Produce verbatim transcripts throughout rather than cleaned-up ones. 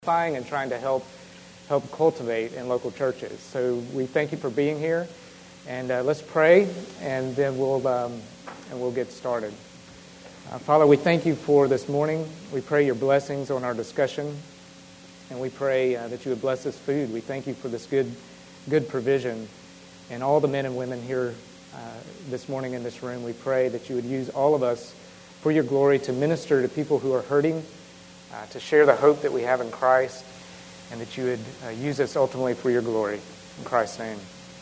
And trying to help help cultivate in local churches. So we thank you for being here, and uh, let's pray, and then we'll um, and we'll get started. Uh, Father, we thank you for this morning. We pray your blessings on our discussion, and we pray uh, that you would bless this food. We thank you for this good good provision, and all the men and women here uh, this morning in this room. We pray that you would use all of us for your glory to minister to people who are hurting. Uh, to share the hope that we have in Christ, and that you would uh, use us ultimately for your glory. In Christ's name.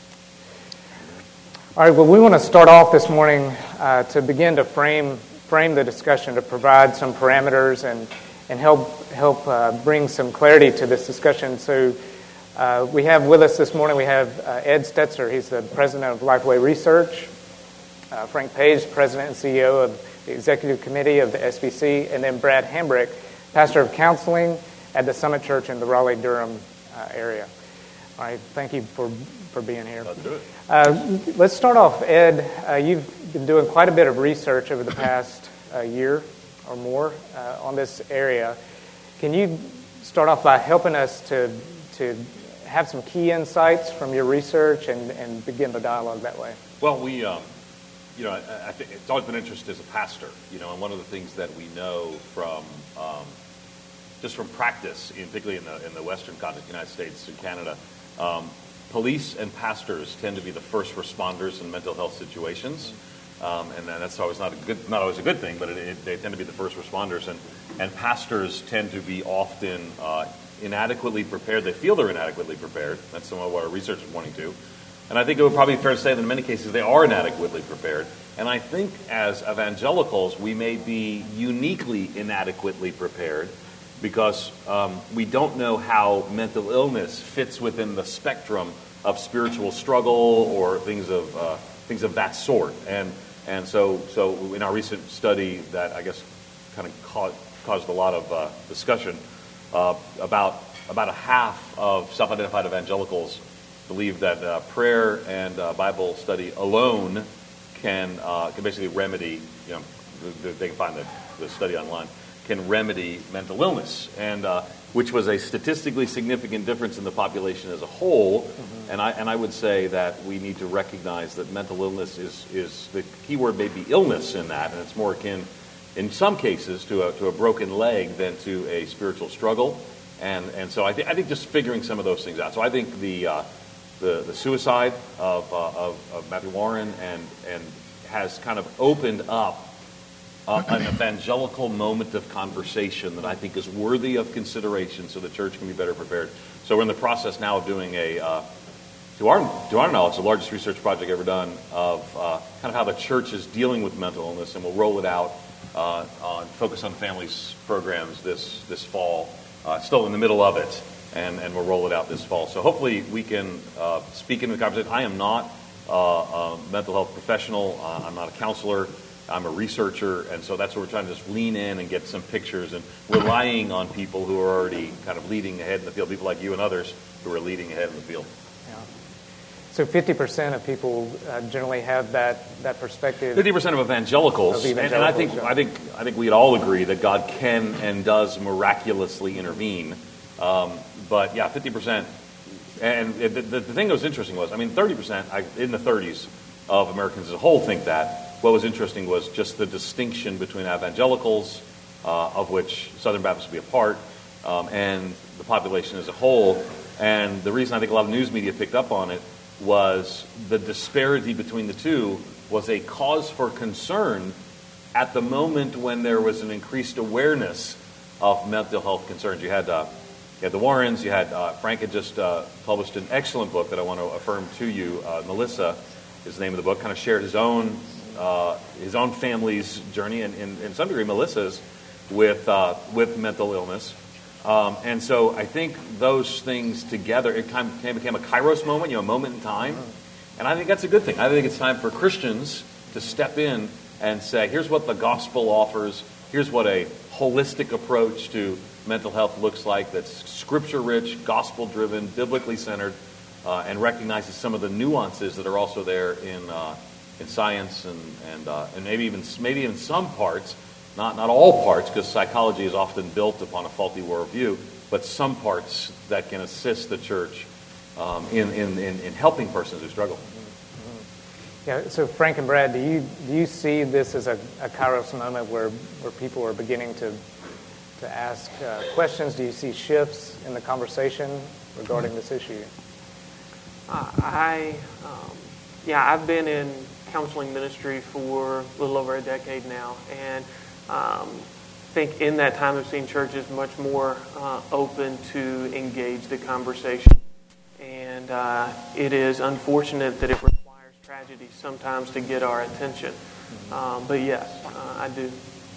All right, well, we want to start off this morning uh, to begin to frame frame the discussion, to provide some parameters and and help help uh, bring some clarity to this discussion. So uh, we have with us this morning, we have uh, Ed Stetzer. He's the president of Lifeway Research. Uh, Frank Page, president and C E O of the executive committee of the S B C, and then Brad Hambrick, pastor of counseling at the Summit Church in the Raleigh-Durham uh, area. All right, thank you for, for being here. Let's do it. Uh, let's start off, Ed. Uh, you've been doing quite a bit of research over the past uh, year or more uh, on this area. Can you start off by helping us to to have some key insights from your research and, and begin the dialogue that way? Well, we, um, you know, I, I think it's always been an interest as a pastor, you know, and one of the things that we know from um, just from practice, in, particularly in the in the Western continent, United States and Canada, um, police and pastors tend to be the first responders in mental health situations, um, and that's always not a good, not always a good thing, but it, it, they tend to be the first responders, and and pastors tend to be often uh, inadequately prepared. They feel they're inadequately prepared. That's some of what our research is pointing to. And I think it would probably be fair to say that in many cases they are inadequately prepared. And I think as evangelicals, we may be uniquely inadequately prepared because um, we don't know how mental illness fits within the spectrum of spiritual struggle or things of uh, things of that sort. And and so so in our recent study that I guess kind of caused, caused a lot of uh, discussion uh, about about a half of self-identified evangelicals believe that uh, prayer and uh, Bible study alone can uh, can basically remedy, you know, they can find the, the study online, can remedy mental illness, and uh, which was a statistically significant difference in the population as a whole. Mm-hmm. And I and I would say that we need to recognize that mental illness is is the key word may be illness in that, and it's more akin, in some cases, to a to a broken leg than to a spiritual struggle. And and so I think I think just figuring some of those things out. So I think the uh, The, the suicide of, uh, of, of Matthew Warren and, and has kind of opened up uh, an evangelical moment of conversation that I think is worthy of consideration so the church can be better prepared. So we're in the process now of doing a, uh, to our to our knowledge, the largest research project ever done of uh, kind of how the church is dealing with mental illness, and we'll roll it out uh, on Focus on Families programs this, this fall. Uh, still in the middle of it. And, and we'll roll it out this fall. So hopefully we can uh, speak into the conversation. I am not uh, a mental health professional. Uh, I'm not a counselor. I'm a researcher. And so that's what we're trying to just lean in and get some pictures and relying on people who are already kind of leading ahead in the field, people like you and others who are leading ahead in the field. Yeah. So fifty percent of people uh, generally have that, that perspective. fifty percent of evangelicals. Of evangelicals and, and I think yeah. I think I think we'd all agree that God can and does miraculously intervene. Um, but yeah, fifty percent, and the, the, the thing that was interesting was, I mean, thirty percent I, in the thirties of Americans as a whole think that. What was interesting was just the distinction between evangelicals, uh, of which Southern Baptists would be a part, um, and the population as a whole. And the reason I think a lot of news media picked up on it was the disparity between the two was a cause for concern at the moment when there was an increased awareness of mental health concerns. You had uh, You had the Warrens, you had, uh, Frank had just uh, published an excellent book that I want to affirm to you. Uh, Melissa is the name of the book, kind of shared his own uh, his own family's journey, and in some degree Melissa's, with uh, with mental illness. Um, and so I think those things together, it kind of became a kairos moment, you know, a moment in time. And I think that's a good thing. I think it's time for Christians to step in and say, here's what the gospel offers, here's what a holistic approach to mental health looks like, that's scripture-rich, gospel-driven, biblically centered, uh, and recognizes some of the nuances that are also there in uh, in science and and uh, and maybe even maybe in some parts, not not all parts, because psychology is often built upon a faulty worldview, but some parts that can assist the church um, in, in, in, in helping persons who struggle. Yeah, so Frank and Brad, do you do you see this as a, a Kairos moment where, where people are beginning to to ask uh, questions? Do you see shifts in the conversation regarding this issue? Uh, I, um, yeah, I've been in counseling ministry for a little over a decade now, and um, I think in that time I've seen churches much more uh, open to engage the conversation. And uh, it is unfortunate that it requires tragedy sometimes to get our attention. Um, but yes, uh, I do.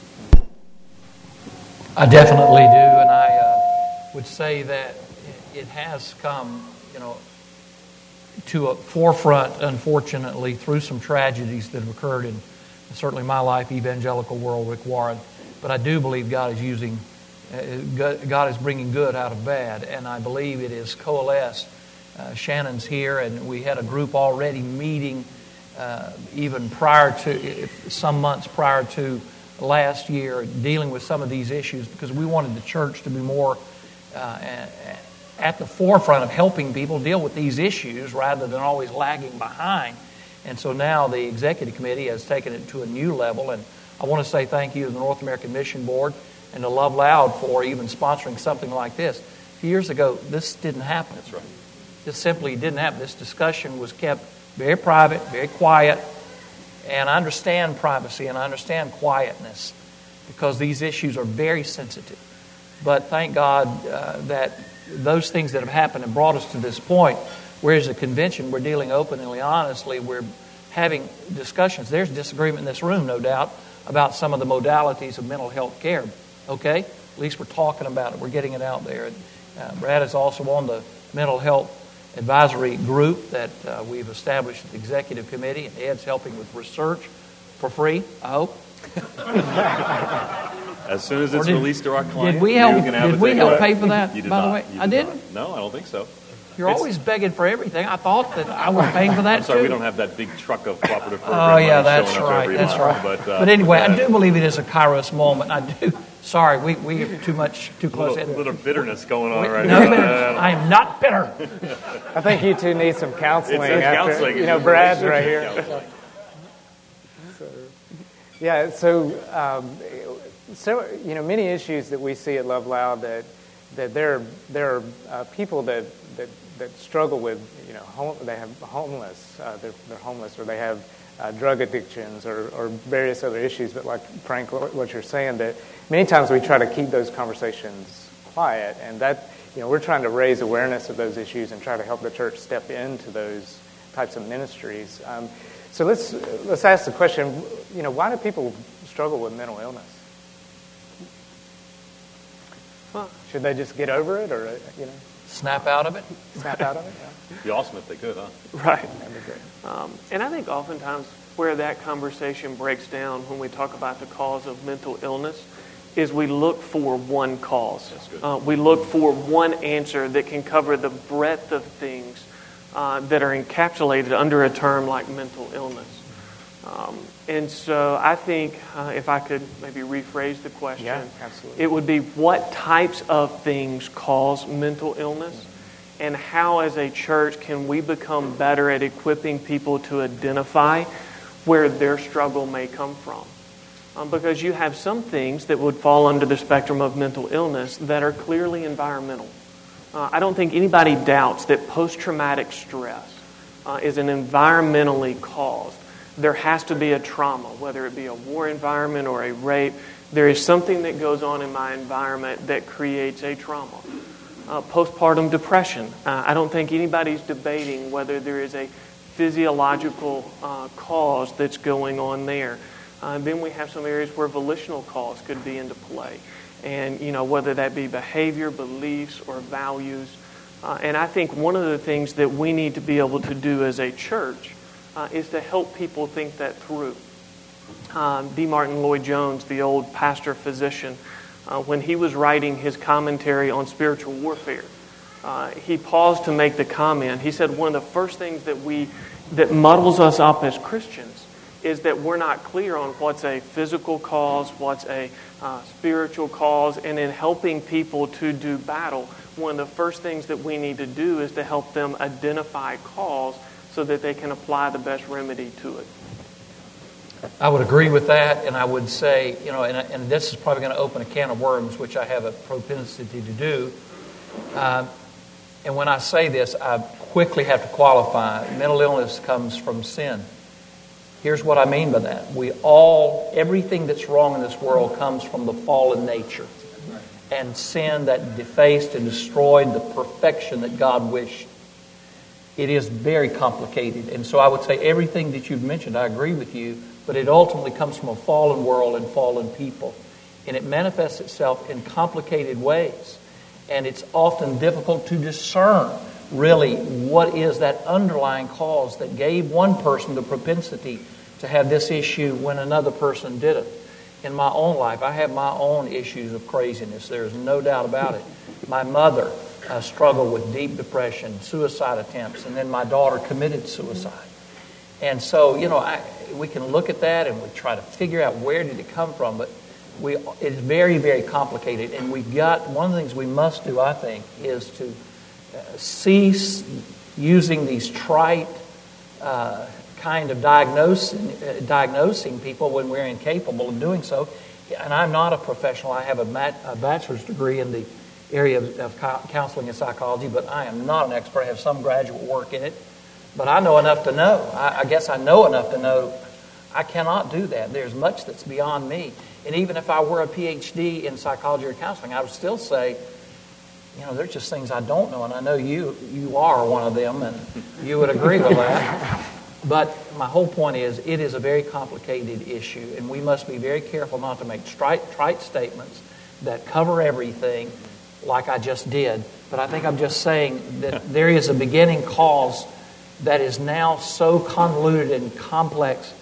I definitely do, and I uh, would say that it has come, you know, to a forefront, unfortunately, through some tragedies that have occurred in certainly my life, evangelical world, Rick Warren. But I do believe God is using, uh, God is bringing good out of bad, and I believe it is coalesced. Uh, Shannon's here, and we had a group already meeting uh, even prior to, some months prior to last year, dealing with some of these issues because we wanted the church to be more uh, at the forefront of helping people deal with these issues rather than always lagging behind. And so now the executive committee has taken it to a new level, and I want to say thank you to the North American Mission Board and to Love Loud for even sponsoring something like this. A few years ago, this didn't happen. That's right. This simply didn't happen. This discussion was kept very private, very quiet, and I understand privacy and I understand quietness because these issues are very sensitive. But thank God uh, that those things that have happened have brought us to this point where as a convention we're dealing openly, honestly, we're having discussions. There's disagreement in this room, no doubt, about some of the modalities of mental health care. Okay? At least we're talking about it. We're getting it out there. Uh, Brad is also on the mental health advisory group that uh, we've established at the executive committee, and Ed's helping with research for free, I hope. As soon as it's did, released to our client, did we help, did we help pay for that, you did by not. the way? You I did didn't? Not. No, I don't think so. You're it's, always begging for everything. I thought that I was paying for that I'm sorry, too. we don't have that big truck of cooperative program Oh, yeah, money that's showing up right. every That's month. right. But, uh, but anyway, uh, I do believe it is a Kairos moment. I do. Sorry, we we have too much, too close. A little, little bitterness going on right no now. bitterness. I am not bitter. I think you two need some counseling. It's after, counseling. You know, Brad's right here. So, yeah, so, um, so, you know, many issues that we see at Love Loud that that there, there are uh, people that, that, that struggle with, you know, home, they have homeless, uh, they're, they're homeless, or they have uh, drug addictions or, or various other issues. But like, Frank, what you're saying, that many times we try to keep those conversations quiet, and that, you know, we're trying to raise awareness of those issues and try to help the church step into those types of ministries. Um, so let's let's ask the question, you know, why do people struggle with mental illness? Well, Should they just get over it, or, you know, Snap out of it. snap out of it? Yeah. It'd be awesome if they could, huh? right. That'd be great. Um, and I think oftentimes where that conversation breaks down when we talk about the cause of mental illness is we look for one cause. That's good. Uh, we look for one answer that can cover the breadth of things uh, that are encapsulated under a term like mental illness. Um, and so I think uh, if I could maybe rephrase the question, Yeah, absolutely. it would be what types of things cause mental illness, and how as a church can we become better at equipping people to identify where their struggle may come from. Um, because you have some things that would fall under the spectrum of mental illness that are clearly environmental. Uh, I don't think anybody doubts that post-traumatic stress uh, is an environmentally caused. There has to be a trauma, whether it be a war environment or a rape. There is something that goes on in my environment that creates a trauma. Uh, postpartum depression. Uh, I don't think anybody's debating whether there is a physiological uh, cause that's going on there. Uh, then we have some areas where volitional cause could be into play. And, you know, whether that be behavior, beliefs, or values. Uh, and I think one of the things that we need to be able to do as a church uh, is to help people think that through. Um, D. Martin Lloyd-Jones, the old pastor-physician, uh, when he was writing his commentary on spiritual warfare, uh, he paused to make the comment. He said one of the first things that we that muddles us up as Christians is that we're not clear on what's a physical cause, what's a uh, spiritual cause, and in helping people to do battle, one of the first things that we need to do is to help them identify cause so that they can apply the best remedy to it. I would agree with that, and I would say, you know, and, and this is probably going to open a can of worms, which I have a propensity to do. Uh, and when I say this, I quickly have to qualify. Mental illness comes from sin. Here's what I mean by that. We all, everything that's wrong in this world comes from the fallen nature and sin that defaced and destroyed the perfection that God wished. It is very complicated. And so I would say everything that you've mentioned, I agree with you, but it ultimately comes from a fallen world and fallen people. And it manifests itself in complicated ways. And it's often difficult to discern really what is that underlying cause that gave one person the propensity to have this issue when another person didn't. In my own life, I have my own issues of craziness. There's no doubt about it. My mother uh, struggled with deep depression, suicide attempts, and then my daughter committed suicide. And so, you know, I, we can look at that and we try to figure out where did it come from, but we it's very, very complicated. And we've got, one of the things we must do, I think, is to uh, cease using these trite uh, kind of diagnosing, uh, diagnosing people when we're incapable of doing so. And I'm not a professional. I have a, mat, a bachelor's degree in the area of, of counseling and psychology, but I am not an expert. I have some graduate work in it. But I know enough to know. I, I guess I know enough to know I cannot do that. There's much that's beyond me. And even if I were a P H D in psychology or counseling, I would still say, you know, there's just things I don't know. And I know you you are one of them, and you would agree with that. But my whole point is, it is a very complicated issue, and we must be very careful not to make trite, trite statements that cover everything like I just did. But I think I'm just saying that there is a beginning cause that is now so convoluted and complex,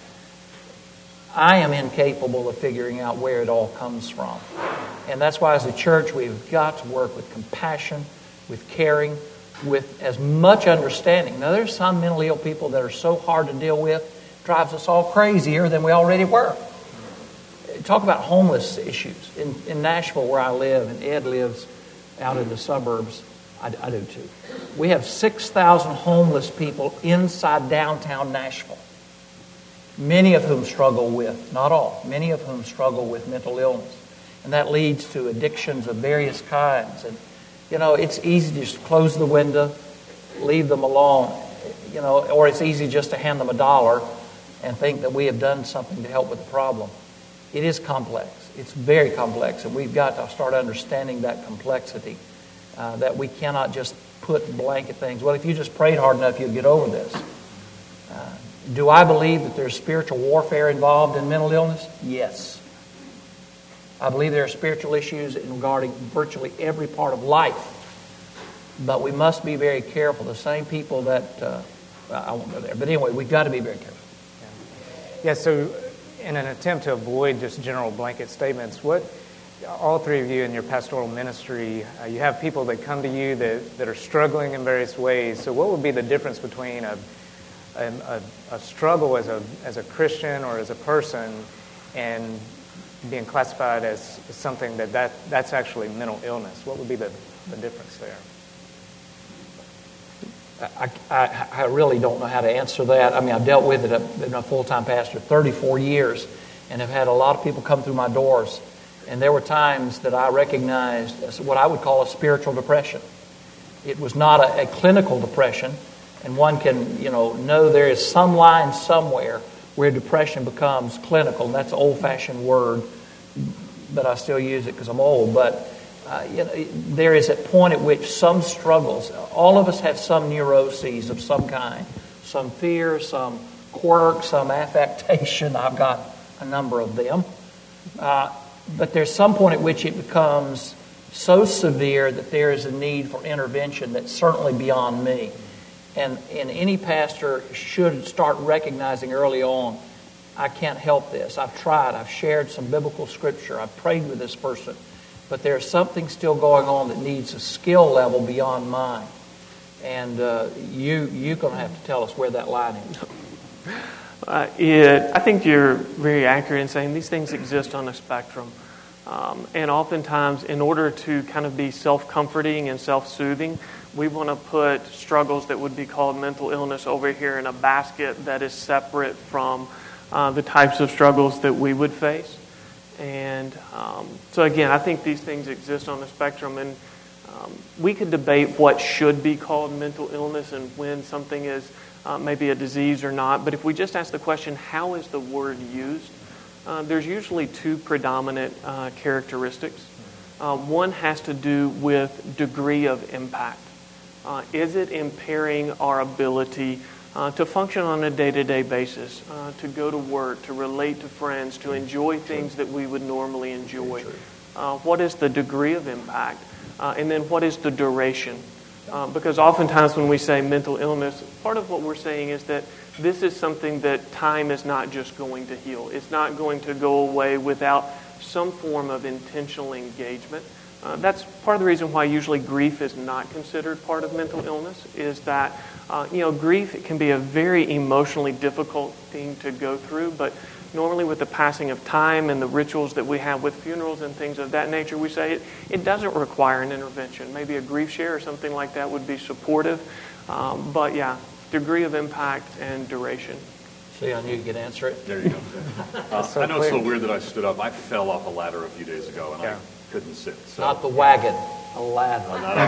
I am incapable of figuring out where it all comes from. And that's why as a church we've got to work with compassion, with caring, with as much understanding. Now there's some mentally ill people that are so hard to deal with, it drives us all crazier than we already were. Talk about homeless issues. In, in Nashville where I live, and Ed lives out in the suburbs, I, I do too. We have six thousand homeless people inside downtown Nashville. Many of whom struggle with, not all, many of whom struggle with mental illness. And that leads to addictions of various kinds. And, you know, it's easy to just close the window, leave them alone, you know, or it's easy just to hand them a dollar and think that we have done something to help with the problem. It is complex. It's very complex, and we've got to start understanding that complexity, uh, that we cannot just put blanket things. Well, if you just prayed hard enough, you'll get over this. Uh, do I believe that there's spiritual warfare involved in mental illness? Yes. I believe there are spiritual issues regarding virtually every part of life. But we must be very careful. The same people that, uh, I won't go there. But anyway, we've got to be very careful. Yeah, so in an attempt to avoid just general blanket statements, what all three of you in your pastoral ministry, uh, you have people that come to you that, that are struggling in various ways. So what would be the difference between a, a, a struggle as a, as a Christian or as a person and being classified as something that, that that's actually mental illness? What would be the, the difference there? I, I, I really don't know how to answer that. I mean, I've dealt with it. I've been a full-time pastor thirty-four years and have had a lot of people come through my doors. And there were times that I recognized as what I would call a spiritual depression. It was not a, a clinical depression. And one can, you know, know there is some line somewhere where depression becomes clinical. And that's an old-fashioned word, but I still use it because I'm old. But Uh, you know, there is a point at which some struggles, all of us have some neuroses of some kind, some fear, some quirk, some affectation. I've got a number of them. Uh, but there's some point at which it becomes so severe that there is a need for intervention that's certainly beyond me. And, and any pastor should start recognizing early on, I can't help this. I've tried. I've shared some biblical scripture. I've prayed with this person. But there's something still going on that needs a skill level beyond mine. And uh, you, you're going to have to tell us where that line is. Uh, it, I think you're very accurate in saying these things exist on a spectrum. Um, and oftentimes, in order to kind of be self-comforting and self-soothing, we want to put struggles that would be called mental illness over here in a basket that is separate from uh, the types of struggles that we would face. And um, so again, I think these things exist on the spectrum, and um, we could debate what should be called mental illness and when something is uh, maybe a disease or not. But if we just ask the question, how is the word used? Uh, there's usually two predominant uh, characteristics. Uh, one has to do with degree of impact. Uh, is it impairing our ability uh, to function on a day-to-day basis, uh, to go to work, to relate to friends, to enjoy things that we would normally enjoy? Uh, what is the degree of impact? Uh, and then what is the duration? Uh, because oftentimes when we say mental illness, part of what we're saying is that this is something that time is not just going to heal. It's not going to go away without some form of intentional engagement. Uh, that's part of the reason why usually grief is not considered part of mental illness, is that, uh, you know, grief it can be a very emotionally difficult thing to go through, but normally with the passing of time and the rituals that we have with funerals and things of that nature, we say it, it doesn't require an intervention. Maybe a grief share or something like that would be supportive. Um, but yeah, degree of impact and duration. See, I knew you could answer it. There you go. Uh, so I know clear. it's so weird that I stood up. I fell off a ladder a few days ago, and Yeah. I couldn't sit. So. Not the wagon, a ladder.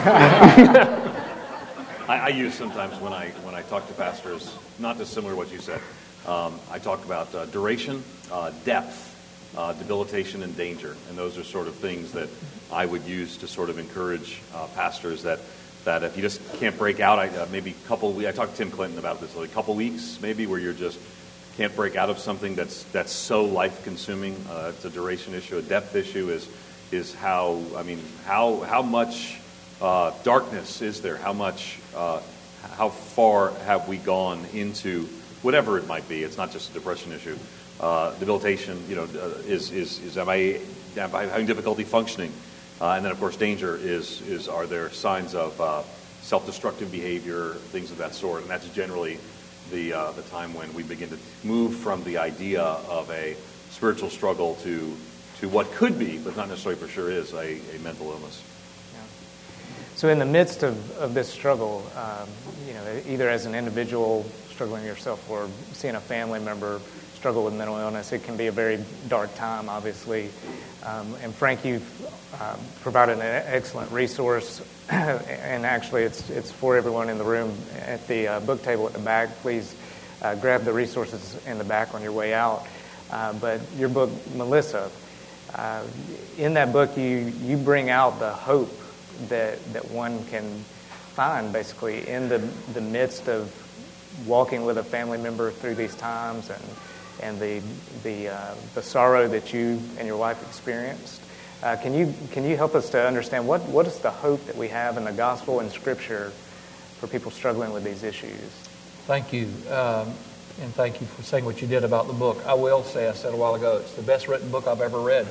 I, I use sometimes when I when I talk to pastors, not dissimilar to what you said. Um, I talk about uh, duration, uh, depth, uh, debilitation, and danger, and those are sort of things that I would use to sort of encourage uh, pastors that that if you just can't break out, I, uh, maybe a couple. I talked to Tim Clinton about this, like a couple weeks, maybe, where you're just can't break out of something that's that's so life-consuming. Uh, it's a duration issue. A depth issue is is how I mean how how much uh, darkness is there? How much uh, how far have we gone into whatever it might be? It's not just a depression issue. Uh, debilitation, you know, uh, is is is am I, am I having difficulty functioning? Uh, and then, of course, danger is is are there signs of uh, self-destructive behavior, things of that sort, and that's generally the uh, the time when we begin to move from the idea of a spiritual struggle to to what could be, but not necessarily for sure is, a, a mental illness. Yeah. So in the midst of, of this struggle, um, you know, either as an individual struggling yourself or seeing a family member struggle with mental illness, it can be a very dark time, obviously. Um, and Frank, you've um, provided an excellent resource, and actually it's it's for everyone in the room at the uh, book table at the back. Please uh, grab the resources in the back on your way out. Uh, but your book, Melissa, uh, in that book you, you bring out the hope that, that one can find, basically, in the, the midst of walking with a family member through these times and and the the uh, the sorrow that you and your wife experienced. Uh, can you can you help us to understand what, what is the hope that we have in the gospel and Scripture for people struggling with these issues? Thank you, um, and thank you for saying what you did about the book. I will say, I said a while ago, it's the best written book I've ever read,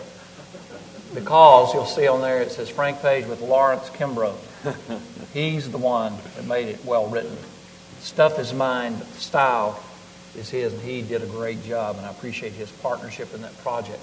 because you'll see on there it says Frank Page with Lawrence Kimbrough. He's the one that made it well written. Stuff is mine, but the style is his, and he did a great job, and I appreciate his partnership in that project.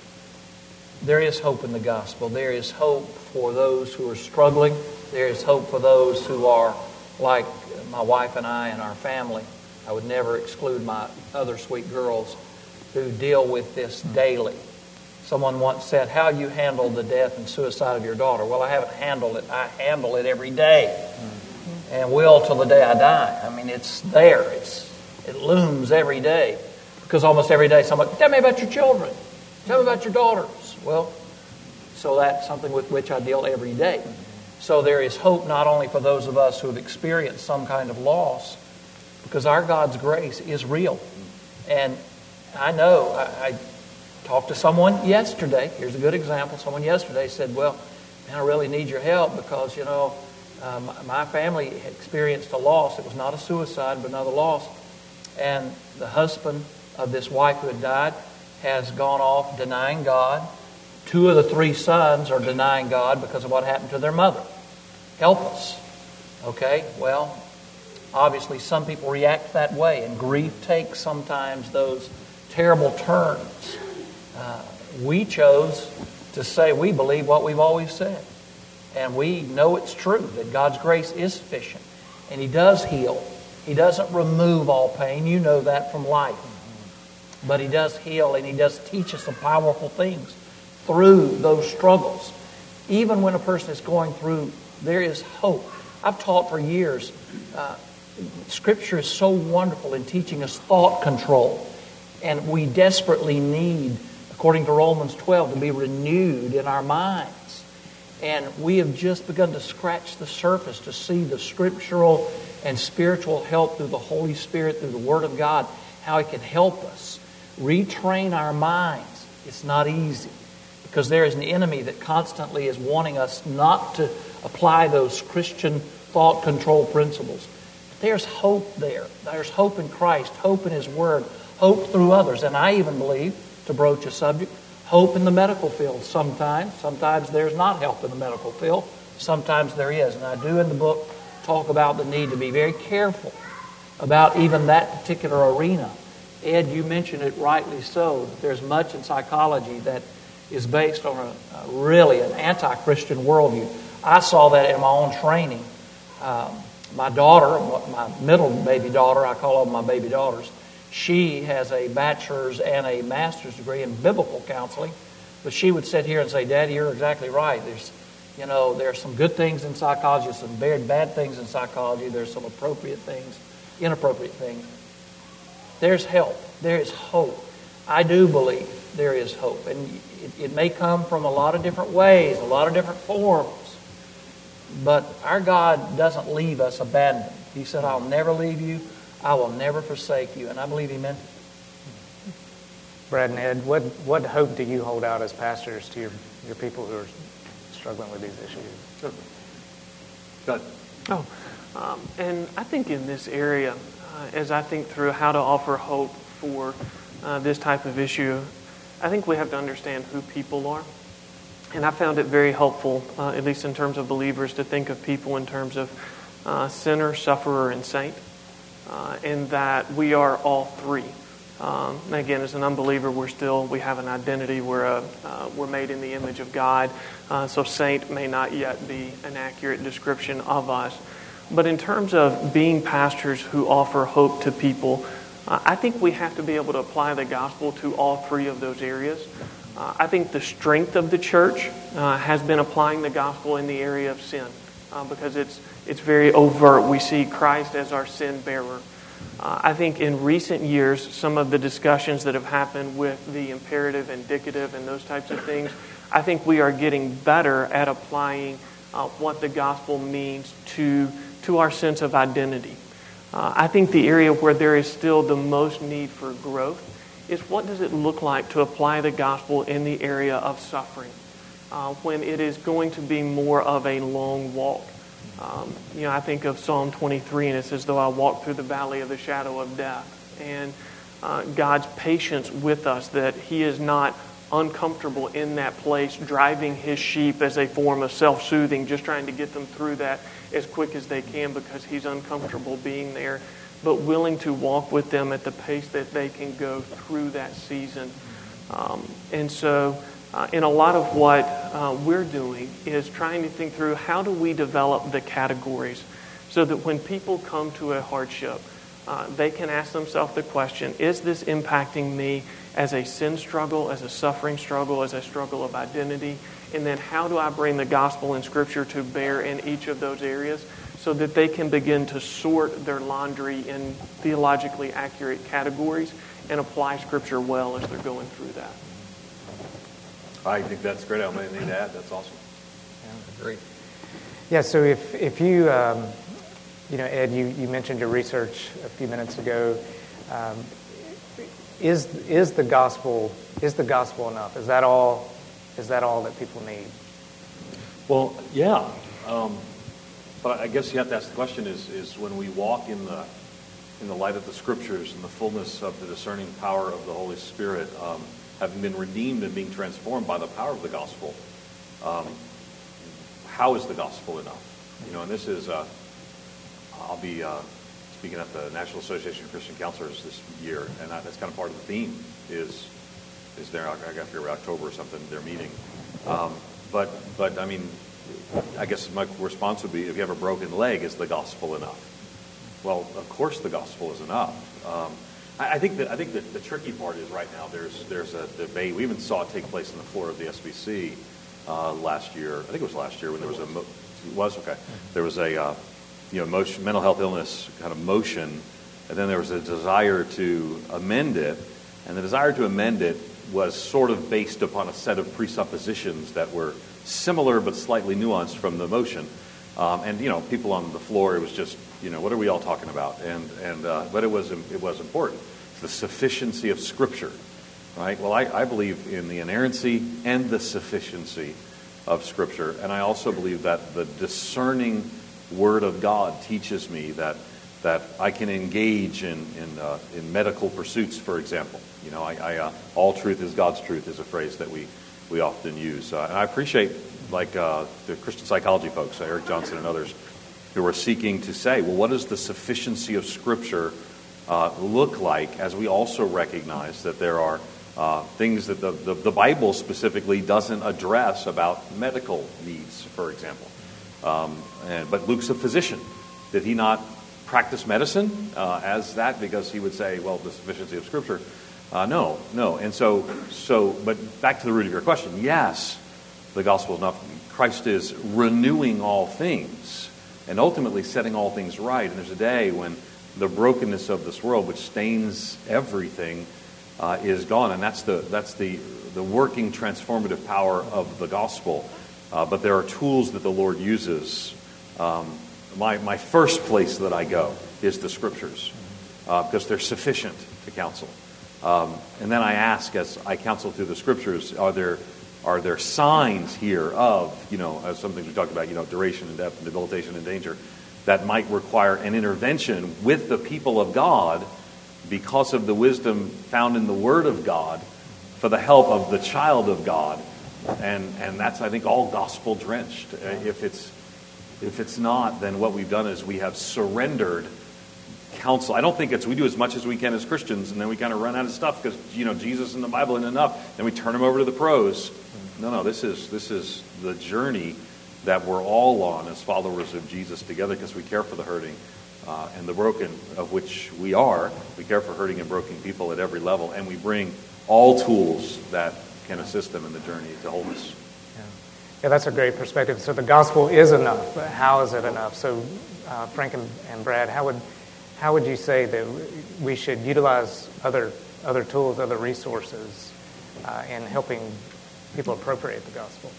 There is hope in the gospel. There is hope for those who are struggling. There is hope for those who are like my wife and I and our family. I would never exclude my other sweet girls who deal with this daily. Someone once said, how you handle the death and suicide of your daughter? Well, I haven't handled it. I handle it every day, and will till the day I die. I mean, it's there. It's It looms every day, because almost every day someone, tell me about your children. Tell me about your daughters. Well, so that's something with which I deal every day. So there is hope not only for those of us who have experienced some kind of loss, because our God's grace is real. And I know, I, I talked to someone yesterday. Here's a good example. Someone yesterday said, well, man, I really need your help because, you know, um, my family experienced a loss. It was not a suicide, but another loss. And the husband of this wife who had died has gone off denying God. Two of the three sons are denying God because of what happened to their mother. Help us. Okay, well, Obviously, some people react that way, and grief takes sometimes those terrible turns. Uh, we chose to say we believe what we've always said. And we know it's true, that God's grace is sufficient. And He does heal. He doesn't remove all pain. You know that from life. But He does heal, and He does teach us some powerful things through those struggles. Even when a person is going through, there is hope. I've taught for years, uh, Scripture is so wonderful in teaching us thought control. And we desperately need, according to Romans twelve, to be renewed in our minds. And we have just begun to scratch the surface to see the scriptural and spiritual help through the Holy Spirit, through the Word of God, how it can help us retrain our minds. It's not easy, because there is an enemy that constantly is wanting us not to apply those Christian thought control principles. But there's hope there. There's hope in Christ, hope in His Word, hope through others. And I even believe, to broach a subject, hope in the medical field sometimes. Sometimes there's not help in the medical field. Sometimes there is. And I do in the book talk about the need to be very careful about even that particular arena. Ed, you mentioned it rightly so. There's much in psychology that is based on a, a really an anti-Christian worldview. I saw that in my own training. Um, my daughter, my middle baby daughter, I call them my baby daughters, she has a bachelor's and a master's degree in biblical counseling, but she would sit here and say, "Daddy, you're exactly right. There's, you know, there's some good things in psychology, some very bad things in psychology. There's some appropriate things, inappropriate things. There's help. There is hope. I do believe there is hope, and it, it may come from a lot of different ways, a lot of different forms. But our God doesn't leave us abandoned. He said, "I'll never leave you. I will never forsake you." And I believe He meant it. Brad and Ed, what, what hope do you hold out as pastors to your, your people who are struggling with these issues? Sure. Go ahead. Oh, um, and I think in this area, uh, as I think through how to offer hope for uh, this type of issue, I think we have to understand who people are. And I found it very helpful, uh, at least in terms of believers, to think of people in terms of uh, sinner, sufferer, and saint. Uh, in that we are all three. Um, again, as an unbeliever, we're still, we have an identity. We're, a, uh, we're made in the image of God. Uh, so saint may not yet be an accurate description of us. But in terms of being pastors who offer hope to people, uh, I think we have to be able to apply the gospel to all three of those areas. Uh, I think the strength of the church uh, has been applying the gospel in the area of sin. Uh, because it's it's very overt. We see Christ as our sin bearer. Uh, I think in recent years, some of the discussions that have happened with the imperative, indicative, and those types of things, I think we are getting better at applying uh, what the gospel means to, to our sense of identity. Uh, I think the area where there is still the most need for growth is what does it look like to apply the gospel in the area of suffering? Uh, when it is going to be more of a long walk. Um, you know, I think of Psalm twenty-three, and it says, "Though I walk through the valley of the shadow of death." And uh, God's patience with us, that He is not uncomfortable in that place, driving His sheep as a form of self-soothing, just trying to get them through that as quick as they can because He's uncomfortable being there, but willing to walk with them at the pace that they can go through that season. Um, and so... Uh, and a lot of what uh, we're doing is trying to think through how do we develop the categories so that when people come to a hardship, uh, they can ask themselves the question, is this impacting me as a sin struggle, as a suffering struggle, as a struggle of identity? And then how do I bring the gospel and Scripture to bear in each of those areas so that they can begin to sort their laundry in theologically accurate categories and apply Scripture well as they're going through that? I think that's great. I don't have anything to add. That's awesome. Yeah, great. Yeah, so if, if you, um, you know, Ed, you, you mentioned your research a few minutes ago. Um, is is the gospel is the gospel enough? Is that all? Is that all that people need? Well, yeah. Um, but I guess you have to ask the question: Is is when we walk in the in the light of the Scriptures and the fullness of the discerning power of the Holy Spirit? Um, having been redeemed and being transformed by the power of the gospel, um, how is the gospel enough? You know, and this is, uh, I'll be uh, speaking at the National Association of Christian Counselors this year, and that, that's kind of part of the theme is is there. I got to figure October or something. Their meeting, um, but but I mean, I guess my response would be, if you have a broken leg, is the gospel enough? Well, of course the gospel is enough. Um, I, I think that I think that the tricky part is right now there's there's a debate. We even saw it take place on the floor of the S B C uh, last year. I think it was last year when there was a mo- it was okay. There was a uh, you know motion, mental health illness kind of motion, and then there was a desire to amend it, and the desire to amend it was sort of based upon a set of presuppositions that were similar but slightly nuanced from the motion. Um, and you know, people on the floor, it was just, you know, what are we all talking about? And and uh, but it was it was important. The sufficiency of Scripture, right? Well, I, I believe in the inerrancy and the sufficiency of Scripture, and I also believe that the discerning Word of God teaches me that that I can engage in in, uh, in medical pursuits, for example. You know, I, I uh, all truth is God's truth is a phrase that we we often use, uh, and I appreciate like uh, the Christian psychology folks, Eric Johnson and others, who are seeking to say, well, what does the sufficiency of Scripture uh, look like, as we also recognize that there are uh, things that the, the, the Bible specifically doesn't address about medical needs, for example. Um, and, but Luke's a physician. Did he not practice medicine uh, as that? Because he would say, well, the sufficiency of Scripture. Uh, no, no. And so, so, but back to the root of your question, yes, the gospel is enough. Christ is renewing all things and ultimately setting all things right. And there's a day when the brokenness of this world, which stains everything, uh, is gone. And that's the that's the the working transformative power of the gospel. Uh, but there are tools that the Lord uses. Um, my my first place that I go is the Scriptures, uh, because they're sufficient to counsel. Um, and then I ask, as I counsel through the Scriptures, are there Are there signs here of, you know, as some things we talked about, you know, duration and depth and debilitation and danger, that might require an intervention with the people of God because of the wisdom found in the Word of God for the help of the child of God? And and that's, I think, all gospel drenched. If it's if it's not, then what we've done is we have surrendered counsel. I don't think it's we do as much as we can as Christians, and then we kind of run out of stuff because, you know, Jesus and the Bible isn't enough. Then we turn them over to the pros. No, no, this is this is the journey that we're all on as followers of Jesus together, because we care for the hurting uh, and the broken, of which we are. We care for hurting and broken people at every level, and we bring all tools that can assist them in the journey to wholeness. Yeah, yeah, that's a great perspective. So the gospel is enough, but how is it enough? So, uh, Frank and, and Brad, how would how would you say that we should utilize other other tools, other resources uh, in helping people appropriate the gospel?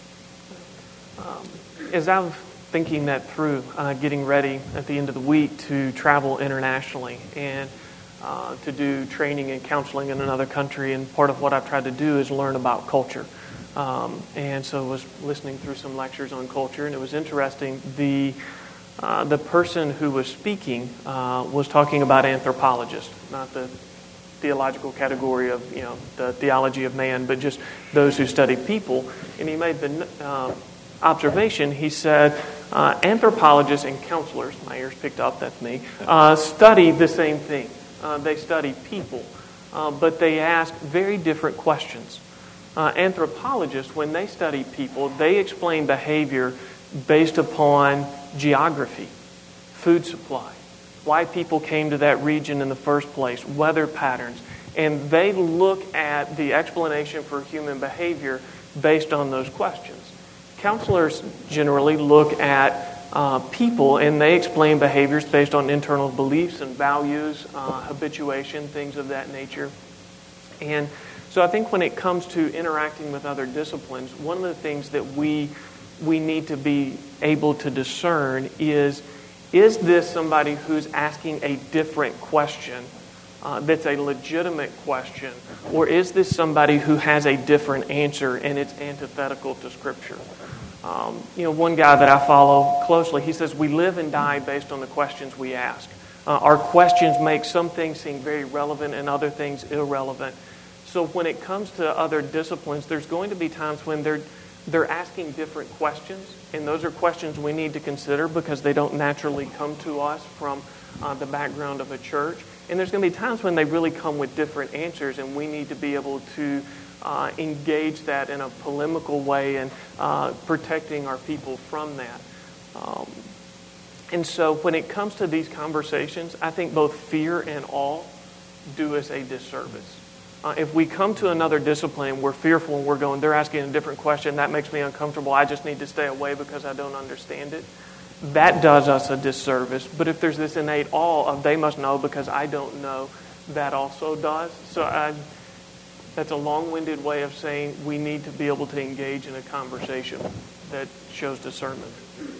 Um, as I'm thinking that through, uh, getting ready at the end of the week to travel internationally and uh, to do training and counseling in another country, and part of what I've tried to do is learn about culture. Um, and so I was listening through some lectures on culture, and it was interesting. The uh, the person who was speaking uh, was talking about anthropologists, not the theological category of, you know, the theology of man, but just those who study people. And he made the uh, observation, he said, uh, anthropologists and counselors, my ears picked up, that's me, uh, study the same thing. Uh, they study people, uh, but they ask very different questions. Uh, anthropologists, when they study people, they explain behavior based upon geography, food supply, why people came to that region in the first place, weather patterns, and they look at the explanation for human behavior based on those questions. Counselors generally look at uh, people, and they explain behaviors based on internal beliefs and values, uh, habituation, things of that nature. And so I think when it comes to interacting with other disciplines, one of the things that we we need to be able to discern is, is this somebody who's asking a different question uh, that's a legitimate question, or is this somebody who has a different answer and it's antithetical to Scripture? Um, you know, one guy that I follow closely, he says, we live and die based on the questions we ask. Uh, our questions make some things seem very relevant and other things irrelevant. So when it comes to other disciplines, there's going to be times when they're they're asking different questions, and those are questions we need to consider because they don't naturally come to us from uh, the background of a church. And there's going to be times when they really come with different answers, and we need to be able to uh, engage that in a polemical way and uh, protecting our people from that. Um, and so when it comes to these conversations, I think both fear and awe do us a disservice. Uh, if we come to another discipline and we're fearful and we're going, they're asking a different question, that makes me uncomfortable, I just need to stay away because I don't understand it, that does us a disservice. But if there's this innate awe of they must know because I don't know, that also does. So I, that's a long-winded way of saying we need to be able to engage in a conversation that shows discernment.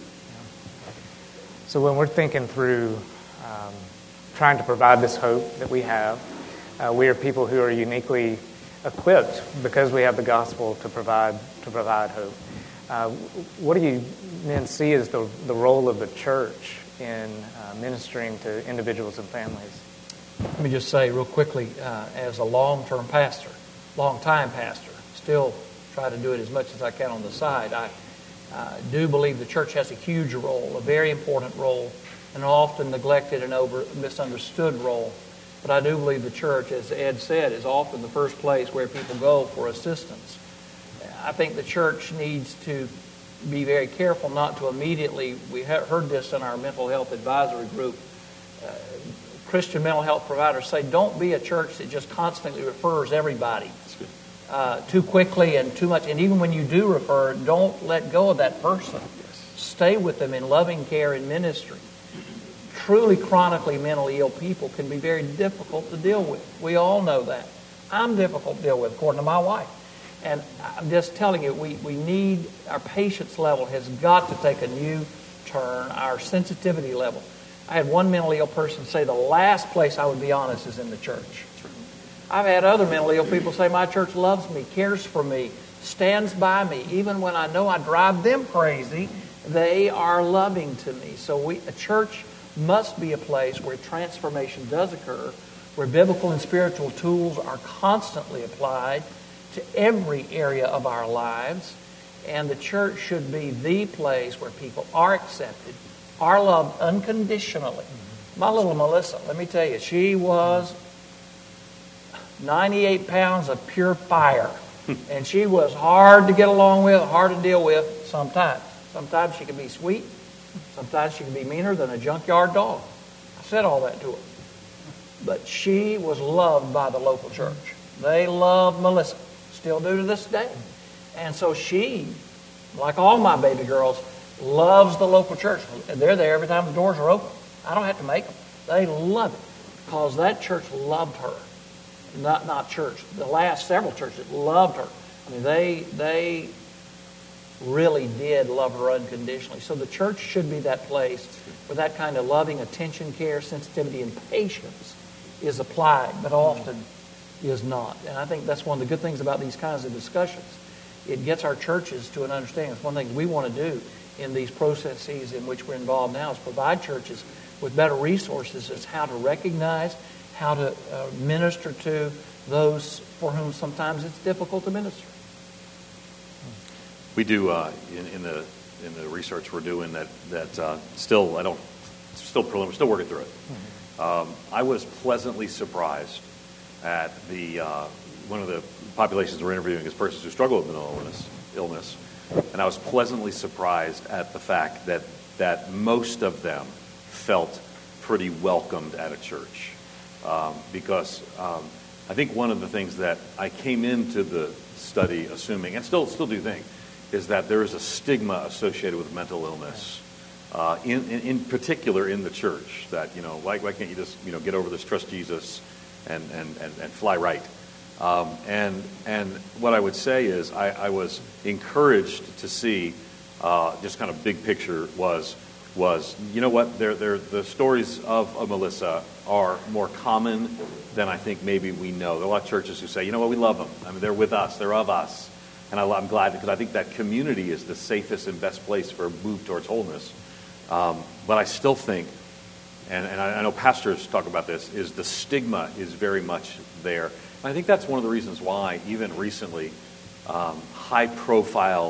So when we're thinking through um, trying to provide this hope that we have, uh, we are people who are uniquely equipped because we have the gospel to provide to provide hope. Uh, what do you then see as the, the role of the church in uh, ministering to individuals and families? Let me just say real quickly, uh, as a long-term pastor, long-time pastor, still try to do it as much as I can on the side, I uh, do believe the church has a huge role, a very important role, and an often neglected and over misunderstood role. But I do believe the church, as Ed said, is often the first place where people go for assistance. I think the church needs to be very careful not to immediately, we heard this in our mental health advisory group, uh, Christian mental health providers say, don't be a church that just constantly refers everybody uh, too quickly and too much. And even when you do refer, don't let go of that person. Stay with them in loving care and ministry. Truly chronically mentally ill people can be very difficult to deal with. We all know that. I'm difficult to deal with, according to my wife. And I'm just telling you, we, we need, our patience level has got to take a new turn, our sensitivity level. I had one mentally ill person say the last place I would be honest is in the church. I've had other mentally ill people say my church loves me, cares for me, stands by me. Even when I know I drive them crazy, they are loving to me. So we, a church must be a place where transformation does occur, where biblical and spiritual tools are constantly applied to every area of our lives. And the church should be the place where people are accepted, are loved unconditionally. My little Melissa, let me tell you, she was ninety-eight pounds of pure fire. And she was hard to get along with, hard to deal with sometimes. Sometimes she could be sweet. Sometimes she could be meaner than a junkyard dog. I said all that to her. But she was loved by the local church. They loved Melissa. Still do to this day. And so she, like all my baby girls, loves the local church. They're there every time the doors are open. I don't have to make them. They love it because that church loved her. Not not church. The last several churches loved her. I mean, they they really did love her unconditionally. So the church should be that place where that kind of loving attention, care, sensitivity, and patience is applied, but often is not. And I think that's one of the good things about these kinds of discussions. It gets our churches to an understanding. It's one thing we want to do in these processes in which we're involved now is provide churches with better resources as how to recognize, how to uh, minister to those for whom sometimes it's difficult to minister. We do uh, in, in the in the research we're doing that that uh, still I don't still preliminary, still working through it. Mm-hmm. Um, I was pleasantly surprised at the uh, one of the populations we're interviewing is persons who struggle with mental illness, illness, and I was pleasantly surprised at the fact that that most of them felt pretty welcomed at a church, um, because um, I think one of the things that I came into the study assuming, and still still do think, is that there is a stigma associated with mental illness, uh, in, in in particular in the church. That you know, why why can't you just you know get over this, trust Jesus, and and and, and fly right? Um, and and what I would say is I, I was encouraged to see, uh, just kind of big picture was was you know what they're, they're, the stories of, of Melissa are more common than I think maybe we know. There are a lot of churches who say, you know what, we love them. I mean, they're with us, they're of us. And I, I'm glad because I think that community is the safest and best place for a move towards wholeness. Um, but I still think, and, and I, I know pastors talk about this, is the stigma is very much there. And I think that's one of the reasons why, even recently, um, high-profile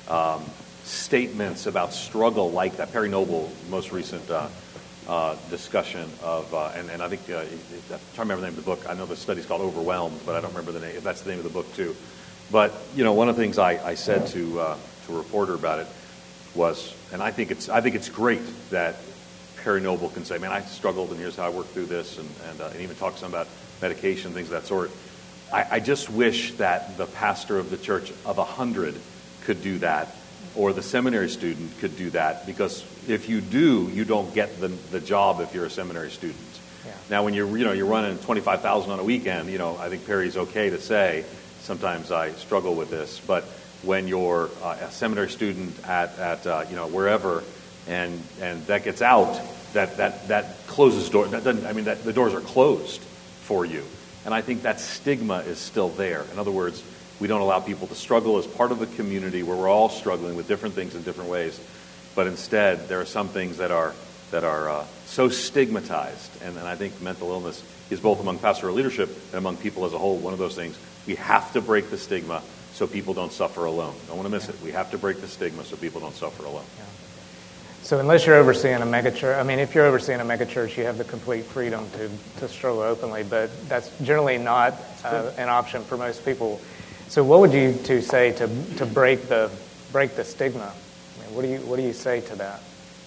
um, statements about struggle like that. Perry Noble, most recent uh, uh, discussion of, uh, and, and I think, uh, I'm trying to remember the name of the book. I know the study's called Overwhelmed, but I don't remember the name. If that's the name of the book too. But, you know, one of the things I, I said to uh, to a reporter about it was, and I think it's I think it's great that Perry Noble can say, man, I struggled and here's how I worked through this, and, and, uh, and even talk some about medication, things of that sort. I, I just wish that the pastor of the church of a hundred could do that, or the seminary student could do that, because if you do, you don't get the, the job if you're a seminary student. Yeah. Now, when you're, you know, you're running twenty-five thousand on a weekend, you know, I think Perry's okay to say, sometimes I struggle with this, but when you're uh, a seminary student at, at uh, you know, wherever, and and that gets out, that that that closes doors. That doesn't. I mean, that the doors are closed for you, and I think that stigma is still there. In other words, we don't allow people to struggle as part of the community where we're all struggling with different things in different ways, but instead there are some things that are that are uh, so stigmatized, and, and I think mental illness is both among pastoral leadership and among people as a whole one of those things. We have to break the stigma so people don't suffer alone. Don't want to miss yeah. it. We have to break the stigma so people don't suffer alone. Yeah. So unless you're overseeing a megachurch, I mean, if you're overseeing a megachurch, you have the complete freedom to, to struggle openly, but that's generally not uh, an option for most people. So what would you two say to to break the break the stigma? I mean, what do you what do you say to that?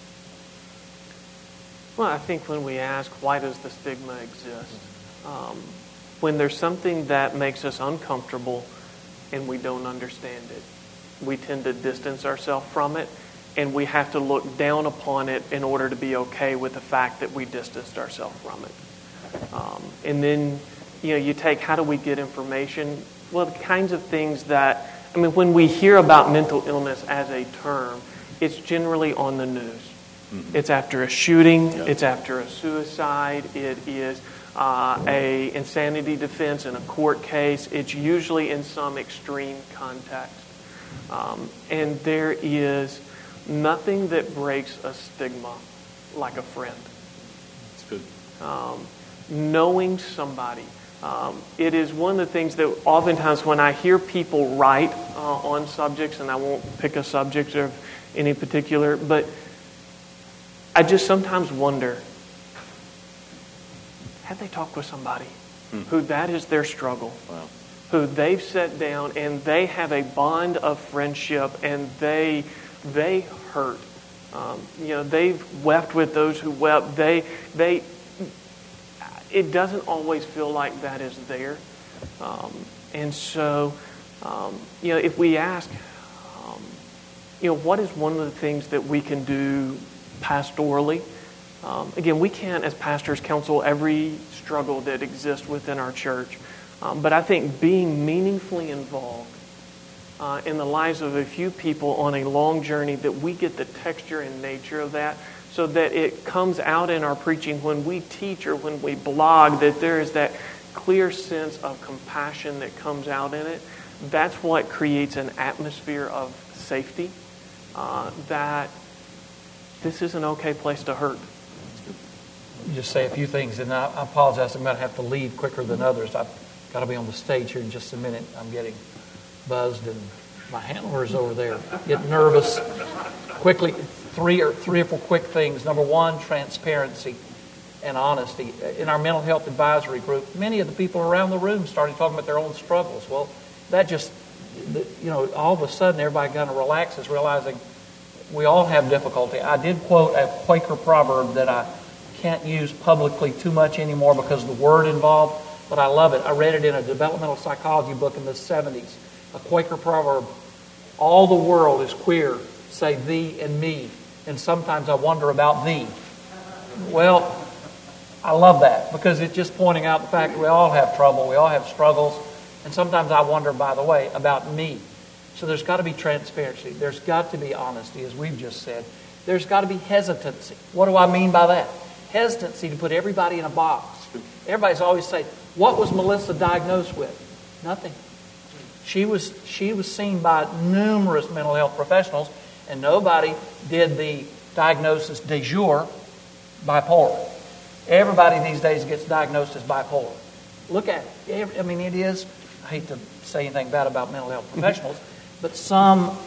Well, I think when we ask, why does the stigma exist? Um, when there's something that makes us uncomfortable and we don't understand it, we tend to distance ourselves from it, and we have to look down upon it in order to be okay with the fact that we distanced ourselves from it. Um, and then, you know, you take, how do we get information? Well, the kinds of things that, I mean, when we hear about mental illness as a term, it's generally on the news. Mm-hmm. It's after a shooting. Yep. It's after a suicide. It is uh, a insanity defense in a court case. It's usually in some extreme context. Um, and there is nothing that breaks a stigma like a friend. That's good. Um, knowing somebody. Um, it is one of the things that oftentimes when I hear people write uh, on subjects, and I won't pick a subject of any particular, but I just sometimes wonder, have they talked with somebody hmm. who that is their struggle? Wow. Who they've sat down and they have a bond of friendship, and they they hurt. Um, you know, they've wept with those who wept. They they. It doesn't always feel like that is there, um, and so um, you know, if we ask, um, you know, what is one of the things that we can do pastorally? Um, again, we can't, as pastors, counsel every struggle that exists within our church. Um, but I think being meaningfully involved uh, in the lives of a few people on a long journey, that we get the texture and nature of that, so that it comes out in our preaching when we teach or when we blog, that there is that clear sense of compassion that comes out in it. That's what creates an atmosphere of safety, uh, that this is an okay place to hurt. Just say a few things, and I, I apologize. I'm going to have to leave quicker than others. I've got to be on the stage here in just a minute. I'm getting buzzed, and my handler's over there getting nervous. Quickly, three or three or four quick things. Number one, transparency and honesty. In our mental health advisory group, many of the people around the room started talking about their own struggles. Well, that just, you know, all of a sudden everybody kind of relaxes, realizing we all have difficulty. I did quote a Quaker proverb that I can't use publicly too much anymore because of the word involved, but I love it. I read it in a developmental psychology book in the seventies. A Quaker proverb, all the world is queer, say thee and me, and sometimes I wonder about thee. Well, I love that because it's just pointing out the fact that we all have trouble, we all have struggles, and sometimes I wonder, by the way, about me. So there's got to be transparency. There's got to be honesty, as we've just said. There's got to be hesitancy. What do I mean by that? Hesitancy to put everybody in a box. Everybody's always saying, what was Melissa diagnosed with? Nothing. She was she was seen by numerous mental health professionals, and nobody did the diagnosis de jure bipolar. Everybody these days gets diagnosed as bipolar. Look at it. I mean, it is, I hate to say anything bad about mental health professionals, but some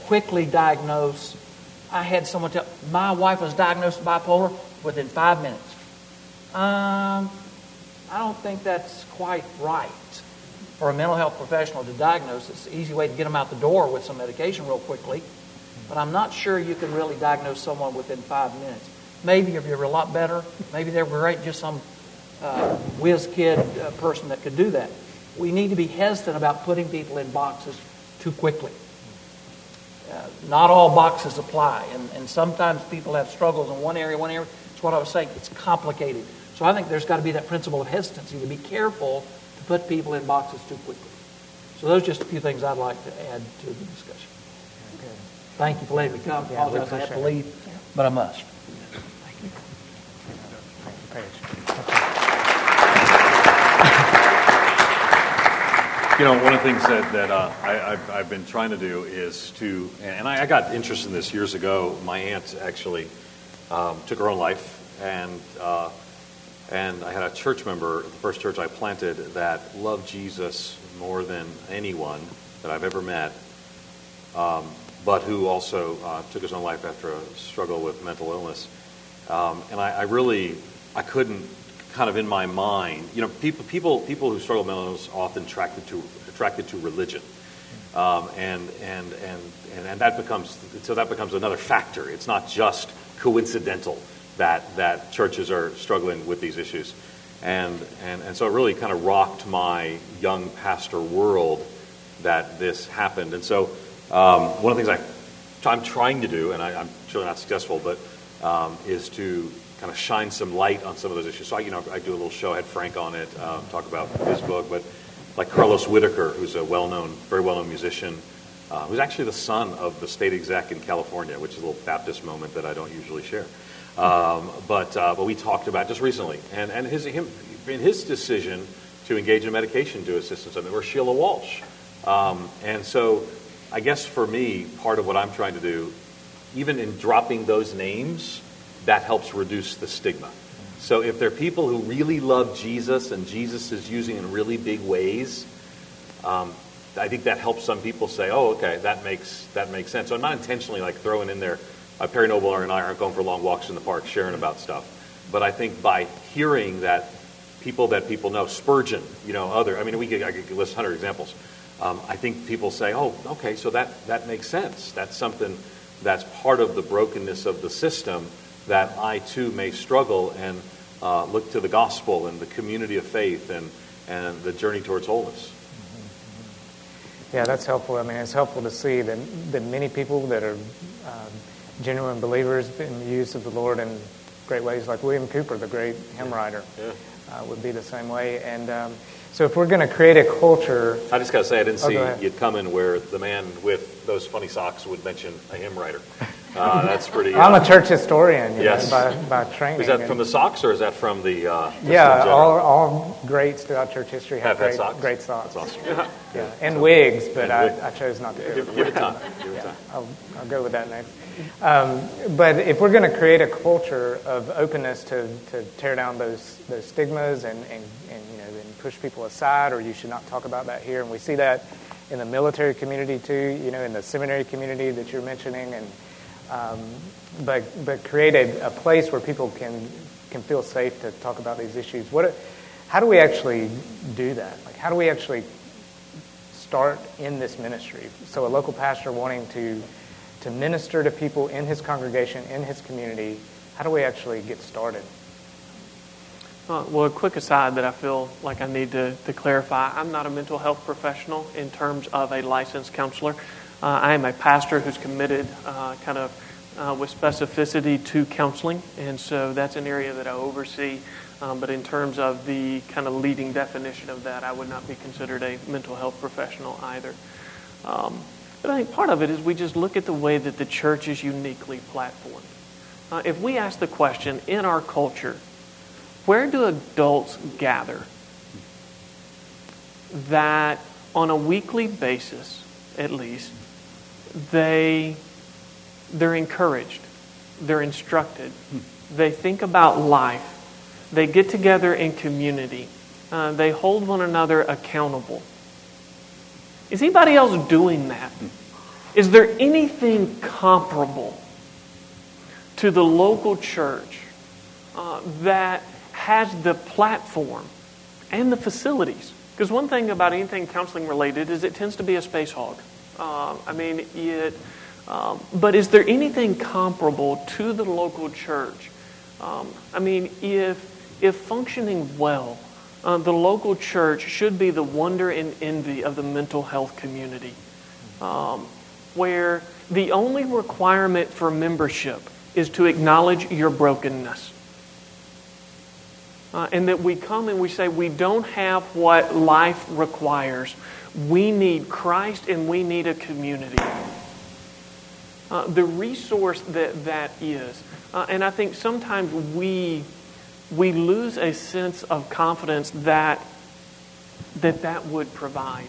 quickly diagnose. I had someone tell my wife was diagnosed with bipolar within five minutes. Um, I don't think that's quite right for a mental health professional to diagnose. It's an easy way to get them out the door with some medication real quickly. But I'm not sure you can really diagnose someone within five minutes. Maybe if you're a lot better, maybe they're great, just some uh, whiz kid uh, person that could do that. We need to be hesitant about putting people in boxes too quickly. Uh, not all boxes apply, and, and sometimes people have struggles in one area, one area. It's what I was saying, it's complicated. So I think there's got to be that principle of hesitancy to be careful to put people in boxes too quickly. So those are just a few things I'd like to add to the discussion. Okay. Thank you for letting me come. I Yeah, we apologize I have to appreciate leave, but I must. Thank you, Paige. You know, one of the things that, that uh, I, I've, I've been trying to do is to, and I, I got interested in this years ago. My aunt actually um, took her own life, and uh, and I had a church member, the first church I planted, that loved Jesus more than anyone that I've ever met, um, but who also uh, took his own life after a struggle with mental illness. Um, and I, I really, I couldn't, kind of in my mind, you know, people people people who struggle with mental illness are often attracted to attracted to religion, um, and, and and and and that becomes so that becomes another factor. It's not just coincidental that that churches are struggling with these issues, and and and so it really kind of rocked my young pastor world that this happened. And so um, one of the things I I'm trying to do, and I, I'm sure not successful, but um, is to kind of shine some light on some of those issues. So I, you know, I do a little show. I had Frank on it, um, talk about his book, but like Carlos Whitaker, who's a well-known, very well-known musician, uh, who's actually the son of the state exec in California, which is a little Baptist moment that I don't usually share. Um, but uh, but we talked about just recently, and and his him in his decision to engage in medication to assist in or Sheila Walsh, um, and so I guess for me, part of what I'm trying to do, even in dropping those names, that helps reduce the stigma. So if there are people who really love Jesus and Jesus is using in really big ways, um, I think that helps some people say, oh, okay, that makes that makes sense. So I'm not intentionally like throwing in there, uh, Perry Noble and I aren't going for long walks in the park sharing about stuff. But I think by hearing that people that people know, Spurgeon, you know, other, I mean, we could, I could list one hundred examples. Um, I think people say, oh, okay, so that, that makes sense. That's something that's part of the brokenness of the system that I too may struggle and uh, look to the gospel and the community of faith and, and the journey towards wholeness. Yeah, that's helpful. I mean, it's helpful to see that, that many people that are um, genuine believers in the use of the Lord in great ways, like William Cooper, the great hymn writer, Yeah. uh, would be the same way. And um, so if we're going to create a culture... I just got to say, I didn't Oh, see go ahead. you'd come in where the man with those funny socks would mention a hymn writer. Uh, that's pretty... I'm uh, a church historian, you Yes. know, by, by training. Is that and- from the socks or is that from the... Uh, just in Yeah, general? all, all greats throughout church history have, Have had great, socks? great socks. That's awesome. Yeah, and wigs, but And I, wig. I chose not to go. Give, give it time. Give it Yeah, time. I'll, I'll go with that name. Um, but if we're going to create a culture of openness to, to tear down those those stigmas and, and, and you know and push people aside, or you should not talk about that here, and we see that in the military community too, you know, in the seminary community that you're mentioning, and um, but but create a, a place where people can can feel safe to talk about these issues. What, how do we actually do that? Like, how do we actually start in this ministry? So a local pastor wanting to to minister to people in his congregation, in his community, how do we actually get started? Uh, well, a quick aside that I feel like I need to, to clarify. I'm not a mental health professional in terms of a licensed counselor. Uh, I am a pastor who's committed uh, kind of uh, with specificity to counseling, and so that's an area that I oversee. Um, but in terms of the kind of leading definition of that, I would not be considered a mental health professional either. Um, but I think part of it is we just look at the way that the church is uniquely platformed. Uh, if we ask the question, in our culture, where do adults gather that on a weekly basis, at least, they, they're encouraged, they're instructed, they think about life, they get together in community, uh, they hold one another accountable? Is anybody else doing that? Is there anything comparable to the local church uh, that has the platform and the facilities? Because one thing about anything counseling related is it tends to be a space hog. Uh, I mean, it. Um, but is there anything comparable to the local church? Um, I mean, if if functioning well, uh, the local church should be the wonder and envy of the mental health community, um, where the only requirement for membership is to acknowledge your brokenness. Uh, and that we come and we say we don't have what life requires. We need Christ and we need a community. Uh, the resource that that is. Uh, and I think sometimes we we lose a sense of confidence that that, that would provide.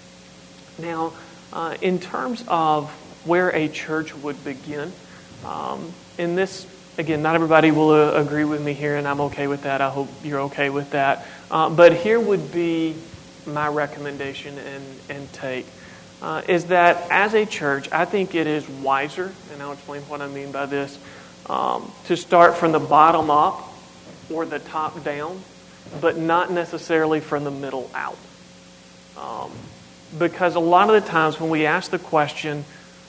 Now, uh, in terms of where a church would begin, um, in this Again, not everybody will uh, agree with me here, and I'm okay with that. I hope you're okay with that. Uh, but here would be my recommendation and, and take, uh, is that as a church, I think it is wiser, and I'll explain what I mean by this, um, to start from the bottom up or the top down, but not necessarily from the middle out. Um, because a lot of the times when we ask the question,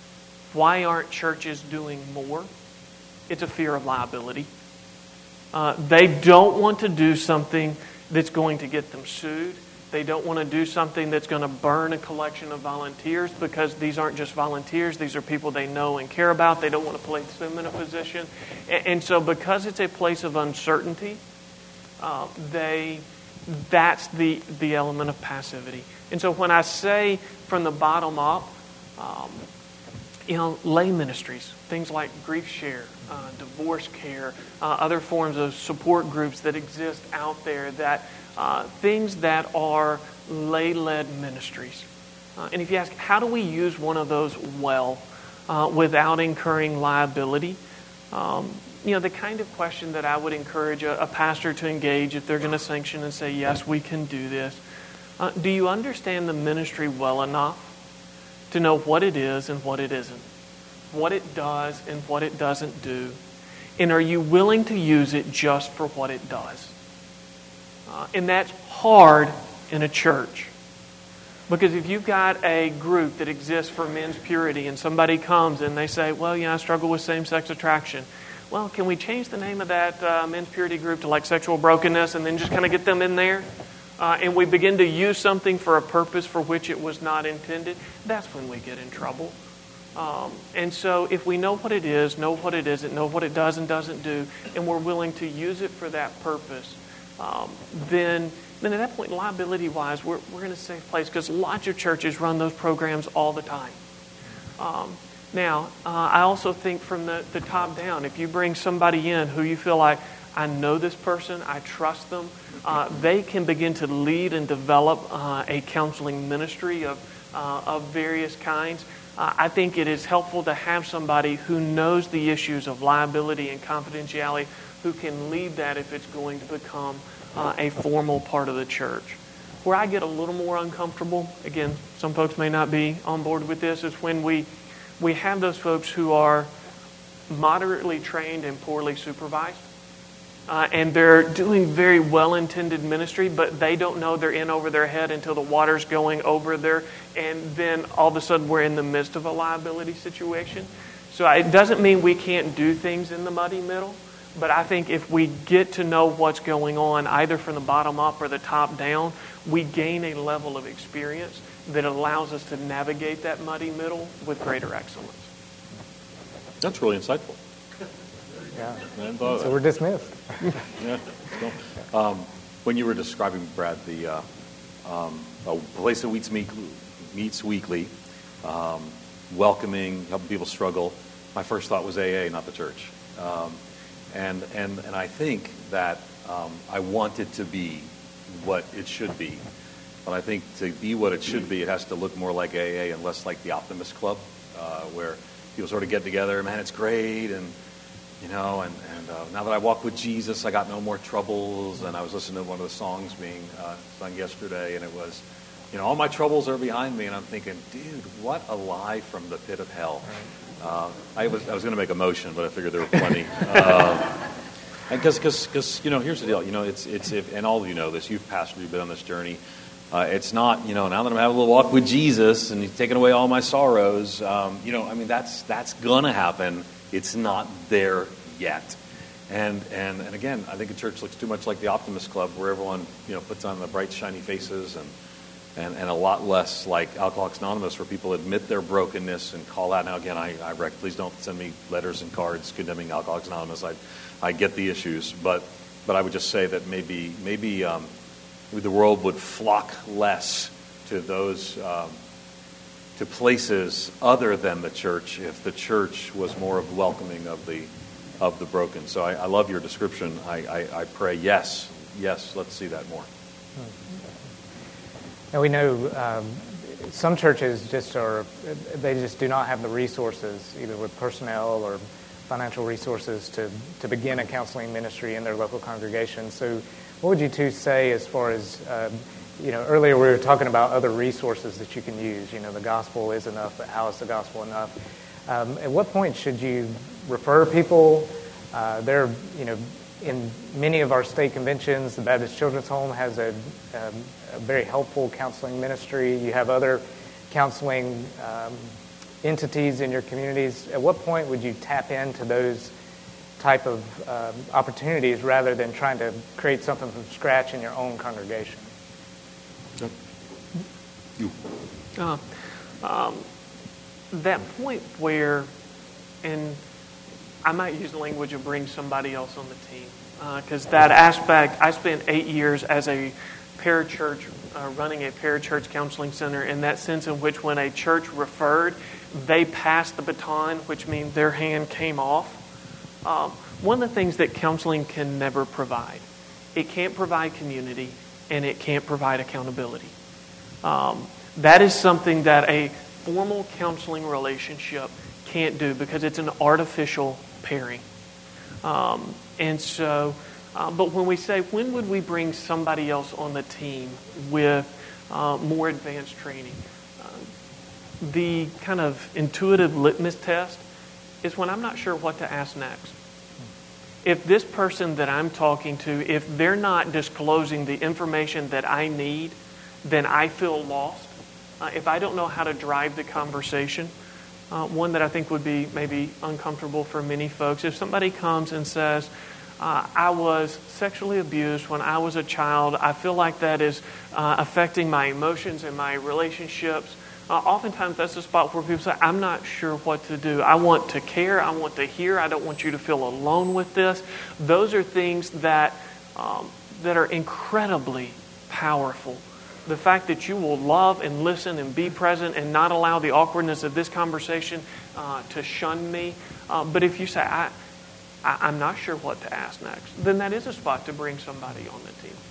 why aren't churches doing more? It's a fear of liability. Uh, they don't want to do something that's going to get them sued. They don't want to do something that's going to burn a collection of volunteers, because these aren't just volunteers. These are people they know and care about. They don't want to place them in a position. And, and so because it's a place of uncertainty, uh, they that's the, the element of passivity. And so when I say from the bottom up, um, you know, lay ministries, things like grief share, uh, divorce care, uh, other forms of support groups that exist out there, that uh, things that are lay-led ministries. Uh, and if you ask, how do we use one of those well uh, without incurring liability? Um, you know, the kind of question that I would encourage a, a pastor to engage if they're going to sanction and say, yes, we can do this. Uh, do you understand the ministry well enough to know what it is and what it isn't, what it does and what it doesn't do? And are you willing to use it just for what it does? Uh, and that's hard in a church. Because if you've got a group that exists for men's purity and somebody comes and they say, well, yeah, I struggle with same-sex attraction. Well, can we change the name of that uh, men's purity group to like sexual brokenness and then just kind of get them in there? Uh, and we begin to use something for a purpose for which it was not intended, that's when we get in trouble. Um, and so if we know what it is, know what it isn't, know what it does and doesn't do, and we're willing to use it for that purpose, um, then, then at that point, liability-wise, we're, we're in a safe place, because lots of churches run those programs all the time. Um, now, uh, I also think from the, the top down, if you bring somebody in who you feel like, I know this person, I trust them, uh, they can begin to lead and develop uh, a counseling ministry of, uh, of various kinds. Uh, I think it is helpful to have somebody who knows the issues of liability and confidentiality, who can lead that if it's going to become uh, a formal part of the church. Where I get a little more uncomfortable, again, some folks may not be on board with this, is when we, we have those folks who are moderately trained and poorly supervised. Uh, and they're doing very well-intended ministry, but they don't know they're in over their head until the water's going over there, and then all of a sudden we're in the midst of a liability situation. So it doesn't mean we can't do things in the muddy middle, but I think if we get to know what's going on, either from the bottom up or the top down, we gain a level of experience that allows us to navigate that muddy middle with greater excellence. That's really insightful. Yeah. So that. We're dismissed. Yeah. Um, when you were describing, Brad, the uh, um, a place that meets, meet, meets weekly, um, welcoming, helping people struggle, my first thought was A A, not the church. Um, and, and, and I think that um, I want it to be what it should be. But I think to be what it should be, it has to look more like A A and less like the Optimist Club, uh, where people sort of get together, man, it's great, and You know, and, and uh, now that I walk with Jesus, I got no more troubles. And I was listening to one of the songs being uh, sung yesterday, and it was, you know, all my troubles are behind me, and I'm thinking, dude, what a lie from the pit of hell. Uh, I was I was going to make a motion, but I figured there were plenty. uh, and because because you know, here's the deal. You know, it's it's if, and all of you know this. You've pastored, you've been on this journey. Uh, it's not, you know, now that I'm having a little walk with Jesus and He's taken away all my sorrows. Um, you know, I mean, that's that's gonna happen. It's not there yet. And and and again, I think the church looks too much like the Optimist Club, where everyone, you know, puts on the bright, shiny faces, and and, and a lot less like Alcoholics Anonymous, where people admit their brokenness and call out. Now, again, I, I rec- please don't send me letters and cards condemning Alcoholics Anonymous. I I get the issues, but but I would just say that maybe maybe um, maybe the world would flock less to those um, to places other than the church if the church was more of welcoming of the of the broken. So I, I love your description. I, I, I pray, yes, yes, let's see that more. And we know um, some churches just are, they just do not have the resources, either with personnel or financial resources, to, to begin a counseling ministry in their local congregation. So what would you two say as far as, uh, you know, earlier we were talking about other resources that you can use. You know, the gospel is enough, but how is the gospel enough? Um, at what point should you refer people? Uh, there, you know, in many of our state conventions, the Baptist Children's Home has a, um, a very helpful counseling ministry. You have other counseling um, entities in your communities. At what point would you tap into those type of um, opportunities rather than trying to create something from scratch in your own congregation? You. Uh, um, that point where, and I might use the language of bring somebody else on the team, because uh, that aspect, I spent eight years as a parachurch, uh, running a parachurch counseling center, in that sense in which when a church referred, they passed the baton, which means their hand came off. Um, one of the things that counseling can never provide, it can't provide community, and it can't provide accountability. Um, that is something that a formal counseling relationship can't do, because it's an artificial pairing. Um, and so, uh, but when we say, when would we bring somebody else on the team with uh, more advanced training? Uh, the kind of intuitive litmus test is when I'm not sure what to ask next. If this person that I'm talking to, if they're not disclosing the information that I need, then I feel lost. Uh, if I don't know how to drive the conversation, uh, one that I think would be maybe uncomfortable for many folks, if somebody comes and says, uh, I was sexually abused when I was a child, I feel like that is uh, affecting my emotions and my relationships. Uh, oftentimes that's the spot where people say, I'm not sure what to do. I want to care. I want to hear. I don't want you to feel alone with this. Those are things that um, that are incredibly powerful. The fact that you will love and listen and be present and not allow the awkwardness of this conversation uh, to shun me. Uh, but if you say, I, I, I'm not sure what to ask next, then that is a spot to bring somebody on the team.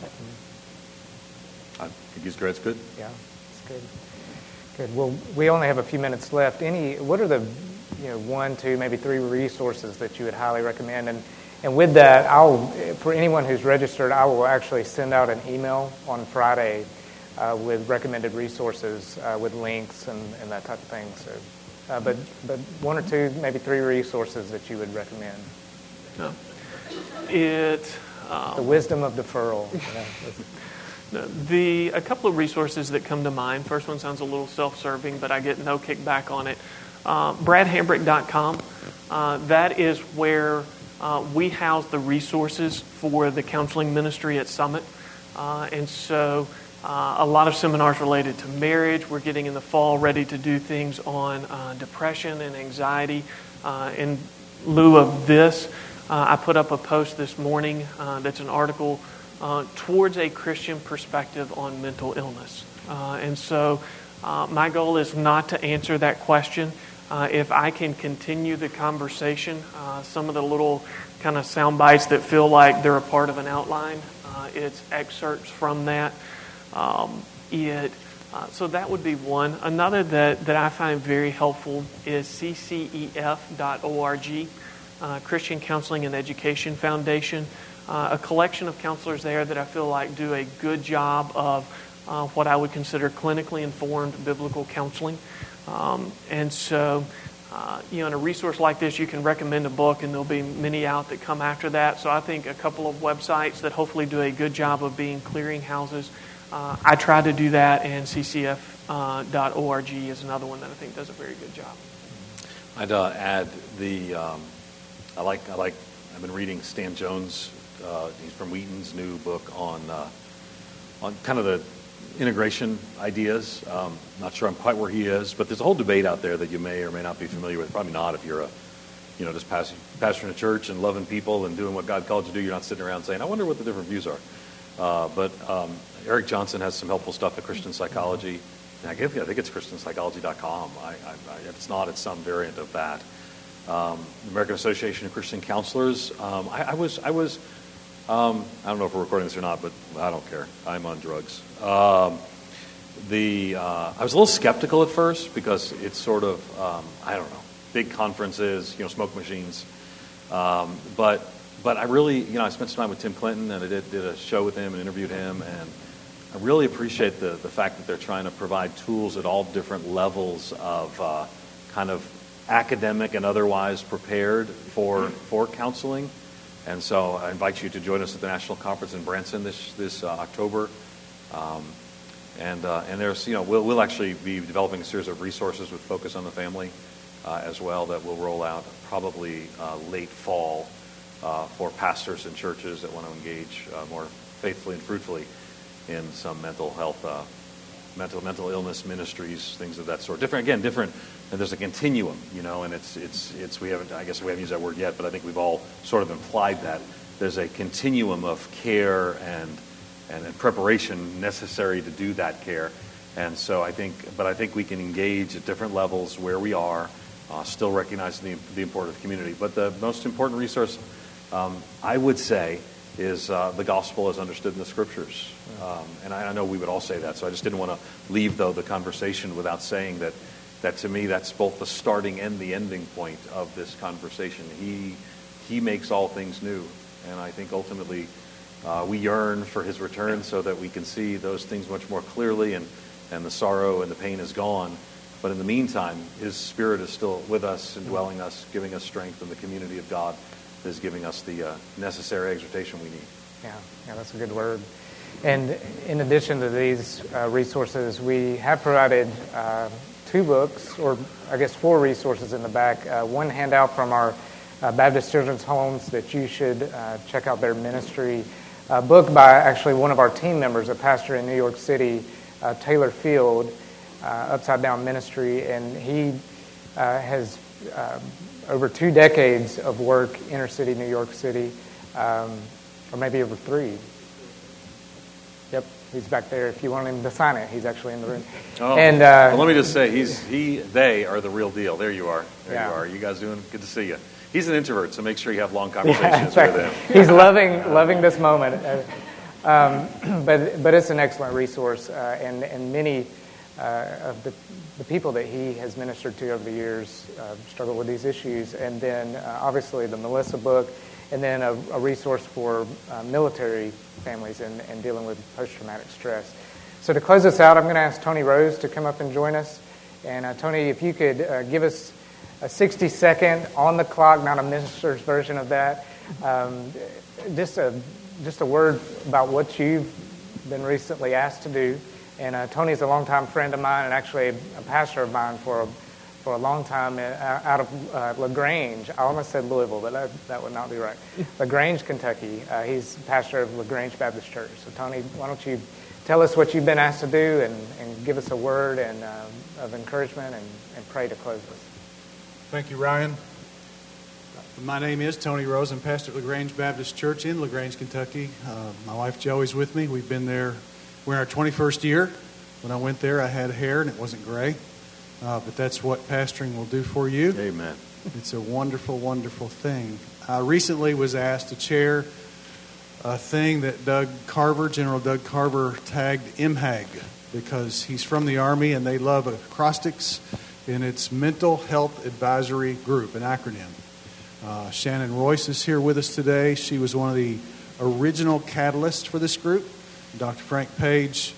I think he's great. It's good. Yeah, it's good. Good. Well, we only have a few minutes left. Any, what are the, you know, one, two, maybe three resources that you would highly recommend? And and with that, I'll, for anyone who's registered, I will actually send out an email on Friday uh, with recommended resources, uh, with links and, and that type of thing. So, uh, but but one or two, maybe three resources that you would recommend. No. It. Um, the wisdom of deferral. You know, The a couple of resources that come to mind. First one sounds a little self-serving, but I get no kickback on it. Uh, Brad Hambrick dot com. Uh, that is where uh, we house the resources for the counseling ministry at Summit. Uh, and so uh, a lot of seminars related to marriage. We're getting in the fall ready to do things on uh, depression and anxiety. Uh, in lieu of this, uh, I put up a post this morning uh, that's an article Uh, towards a Christian perspective on mental illness. Uh, and so uh, my goal is not to answer that question. Uh, if I can continue the conversation, uh, some of the little kind of sound bites that feel like they're a part of an outline, uh, it's excerpts from that. Um, it uh, so that would be one. Another that, that I find very helpful is C C E F dot org, uh, Christian Counseling and Education Foundation. Uh, a collection of counselors there that I feel like do a good job of uh, what I would consider clinically informed biblical counseling. Um, and so, uh, you know, in a resource like this, you can recommend a book, and there'll be many out that come after that. So I think a couple of websites that hopefully do a good job of being clearinghouses. Uh, I try to do that, and C C F dot org is another one that I think does a very good job. I'd uh, add the, um, I like, I like, I've been reading Stan Jones, uh, he's from Wheaton's new book on, uh, on kind of the integration ideas. Um, not sure I'm quite where he is, but there's a whole debate out there that you may or may not be familiar with. Probably not if you're a, you know, just pastoring pastoring a church and loving people and doing what God called you to do. You're not sitting around saying, I wonder what the different views are. Uh, but um, Eric Johnson has some helpful stuff at Christian Psychology. I think it's Christian Psychology dot com. I, I, I, if it's not, it's some variant of that. Um, American Association of Christian Counselors. Um, I, I was, I was, um, I don't know if we're recording this or not, but I don't care. I'm on drugs. Um, the uh, I was a little skeptical at first because it's sort of, um, I don't know, big conferences, you know, smoke machines. Um, but but I really, you know, I spent some time with Tim Clinton, and I did, did a show with him and interviewed him, and I really appreciate the, the fact that they're trying to provide tools at all different levels of uh, kind of academic and otherwise prepared for for counseling. And so I invite you to join us at the National Conference in Branson this this uh, October. Um, and uh, and there's, you know, we'll we'll actually be developing a series of resources with focus on the family uh, as well that will roll out probably uh, late fall uh, for pastors and churches that want to engage uh, more faithfully and fruitfully in some mental health, uh, mental mental illness ministries, things of that sort. Different again, different. And there's a continuum, you know, and it's it's it's we haven't. I guess we haven't used that word yet, but I think we've all sort of implied that there's a continuum of care and and, and preparation necessary to do that care. And so I think, but I think we can engage at different levels where we are, uh, still recognizing the the importance of community. But the most important resource, um, I would say, is uh, the gospel as understood in the scriptures. Um, and I, I know we would all say that, so I just didn't want to leave, though, the conversation without saying that, that to me, that's both the starting and the ending point of this conversation. He he makes all things new, and I think ultimately uh, we yearn for his return so that we can see those things much more clearly, and, and the sorrow and the pain is gone. But in the meantime, his Spirit is still with us, indwelling us, giving us strength, and the community of God is giving us the uh, necessary exhortation we need. Yeah, yeah, that's a good word. And in addition to these uh, resources, we have provided uh, two books, or I guess four resources in the back. Uh, one handout from our uh, Baptist Children's Homes that you should uh, check out their ministry. A book by actually one of our team members, a pastor in New York City, uh, Taylor Field, uh, Upside Down Ministry, and he uh, has uh, over two decades of work inner city New York City, um, or maybe over three. Yep, he's back there. If you want him to sign it, he's actually in the room. Oh, and uh, well, let me just say, he's he they are the real deal. There you are. There yeah. you are. You guys doing? Good to see you. He's an introvert, so make sure you have long conversations yeah, with him. He's loving loving this moment. Um, but but it's an excellent resource, uh, and and many uh, of the the people that he has ministered to over the years uh, struggle with these issues. And then uh, obviously the Melissa book, and then a, a resource for uh, military families and, and dealing with post-traumatic stress. So to close this out, I'm going to ask Tony Rose to come up and join us. And uh, Tony, if you could uh, give us a sixty-second on the clock, not a minister's version of that, um, just a just a word about what you've been recently asked to do. And uh, Tony's a longtime friend of mine, and actually a pastor of mine for a, for a long time uh, out of uh, LaGrange. I almost said Louisville, but that, that would not be right. LaGrange, Kentucky. Uh, he's pastor of LaGrange Baptist Church. So Tony, why don't you tell us what you've been asked to do, and, and give us a word and uh, of encouragement, and, and pray to close with. Thank you, Ryan. My name is Tony Rose. I'm pastor at LaGrange Baptist Church in LaGrange, Kentucky. Uh, my wife Joey's with me. We've been there. We're in our twenty-first year. When I went there, I had hair and it wasn't gray. Uh, but that's what pastoring will do for you. Amen. It's a wonderful, wonderful thing. I recently was asked to chair a thing that Doug Carver, General Doug Carver, tagged M HAG, because he's from the Army and they love acrostics, and it's Mental Health Advisory Group, an acronym. Uh, Shannon Royce is here with us today. She was one of the original catalysts for this group. Doctor Frank Page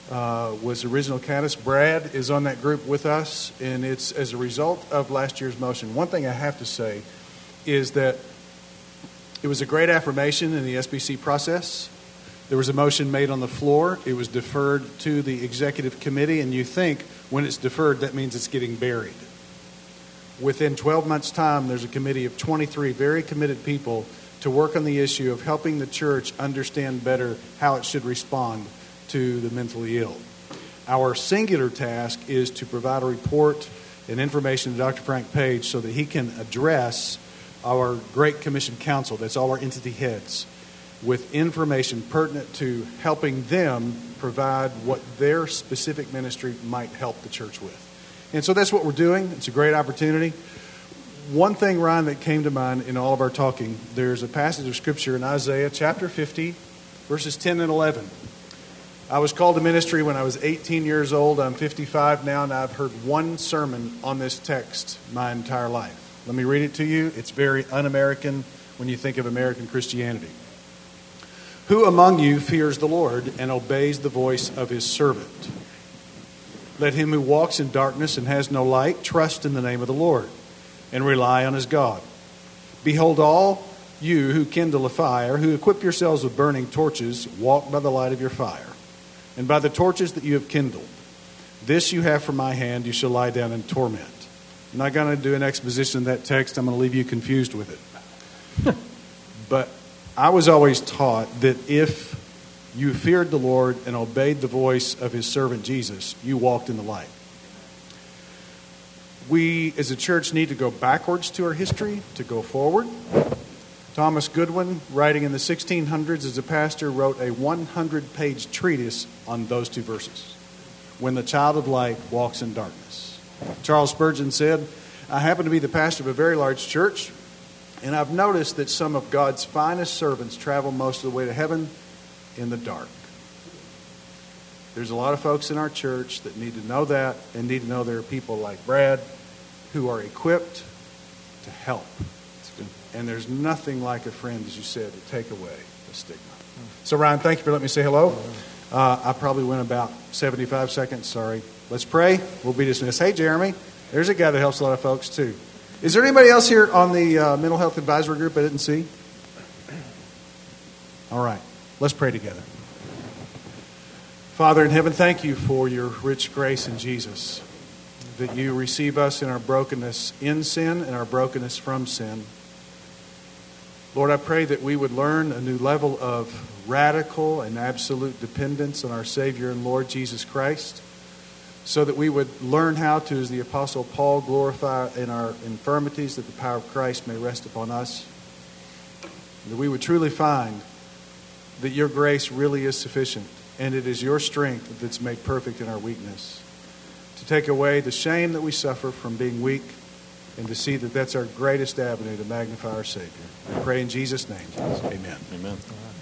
uh, was the original catalyst. Brad is on that group with us, and it's as a result of last year's motion. One thing I have to say is that it was a great affirmation in the S B C process. There was a motion made on the floor. It was deferred to the executive committee, and you think when it's deferred, that means it's getting buried. Within twelve months' time, there's a committee of twenty-three very committed people to work on the issue of helping the church understand better how it should respond to the mentally ill. Our singular task is to provide a report and information to Doctor Frank Page so that he can address our Great Commission Council, that's all our entity heads, with information pertinent to helping them provide what their specific ministry might help the church with. And so that's what we're doing. It's a great opportunity. One thing, Ryan, that came to mind in all of our talking, there's a passage of Scripture in Isaiah chapter fifty, verses ten and eleven. I was called to ministry when I was eighteen years old. I'm fifty-five now, and I've heard one sermon on this text my entire life. Let me read it to you. It's very un-American when you think of American Christianity. Who among you fears the Lord and obeys the voice of his servant? Let him who walks in darkness and has no light trust in the name of the Lord and rely on his God. Behold, all you who kindle a fire, who equip yourselves with burning torches, walk by the light of your fire, and by the torches that you have kindled. This you have from my hand, you shall lie down in torment. I'm not going to do an exposition of that text. I'm going to leave you confused with it. But I was always taught that if you feared the Lord and obeyed the voice of his servant Jesus, you walked in the light. We as a church need to go backwards to our history to go forward. Thomas Goodwin, writing in the sixteen hundreds as a pastor, wrote a one hundred page treatise on those two verses. When the child of light walks in darkness. Charles Spurgeon said, I happen to be the pastor of a very large church, and I've noticed that some of God's finest servants travel most of the way to heaven in the dark. There's a lot of folks in our church that need to know that and need to know there are people like Brad who are equipped to help. And there's nothing like a friend, as you said, to take away the stigma. So, Ryan, thank you for letting me say hello. Uh, I probably went about seventy-five seconds. Sorry. Let's pray. We'll be dismissed. Hey, Jeremy. There's a guy that helps a lot of folks, too. Is there anybody else here on the uh, mental health advisory group I didn't see? All right. Let's pray together. Father in heaven, thank you for your rich grace in Jesus, that you receive us in our brokenness in sin and our brokenness from sin. Lord, I pray that we would learn a new level of radical and absolute dependence on our Savior and Lord Jesus Christ, so that we would learn how to, as the Apostle Paul, glorify in our infirmities, that the power of Christ may rest upon us. That we would truly find that your grace really is sufficient, and it is your strength that's made perfect in our weakness. To take away the shame that we suffer from being weak, and to see that that's our greatest avenue to magnify our Savior. I pray in Jesus' name. Amen. Amen.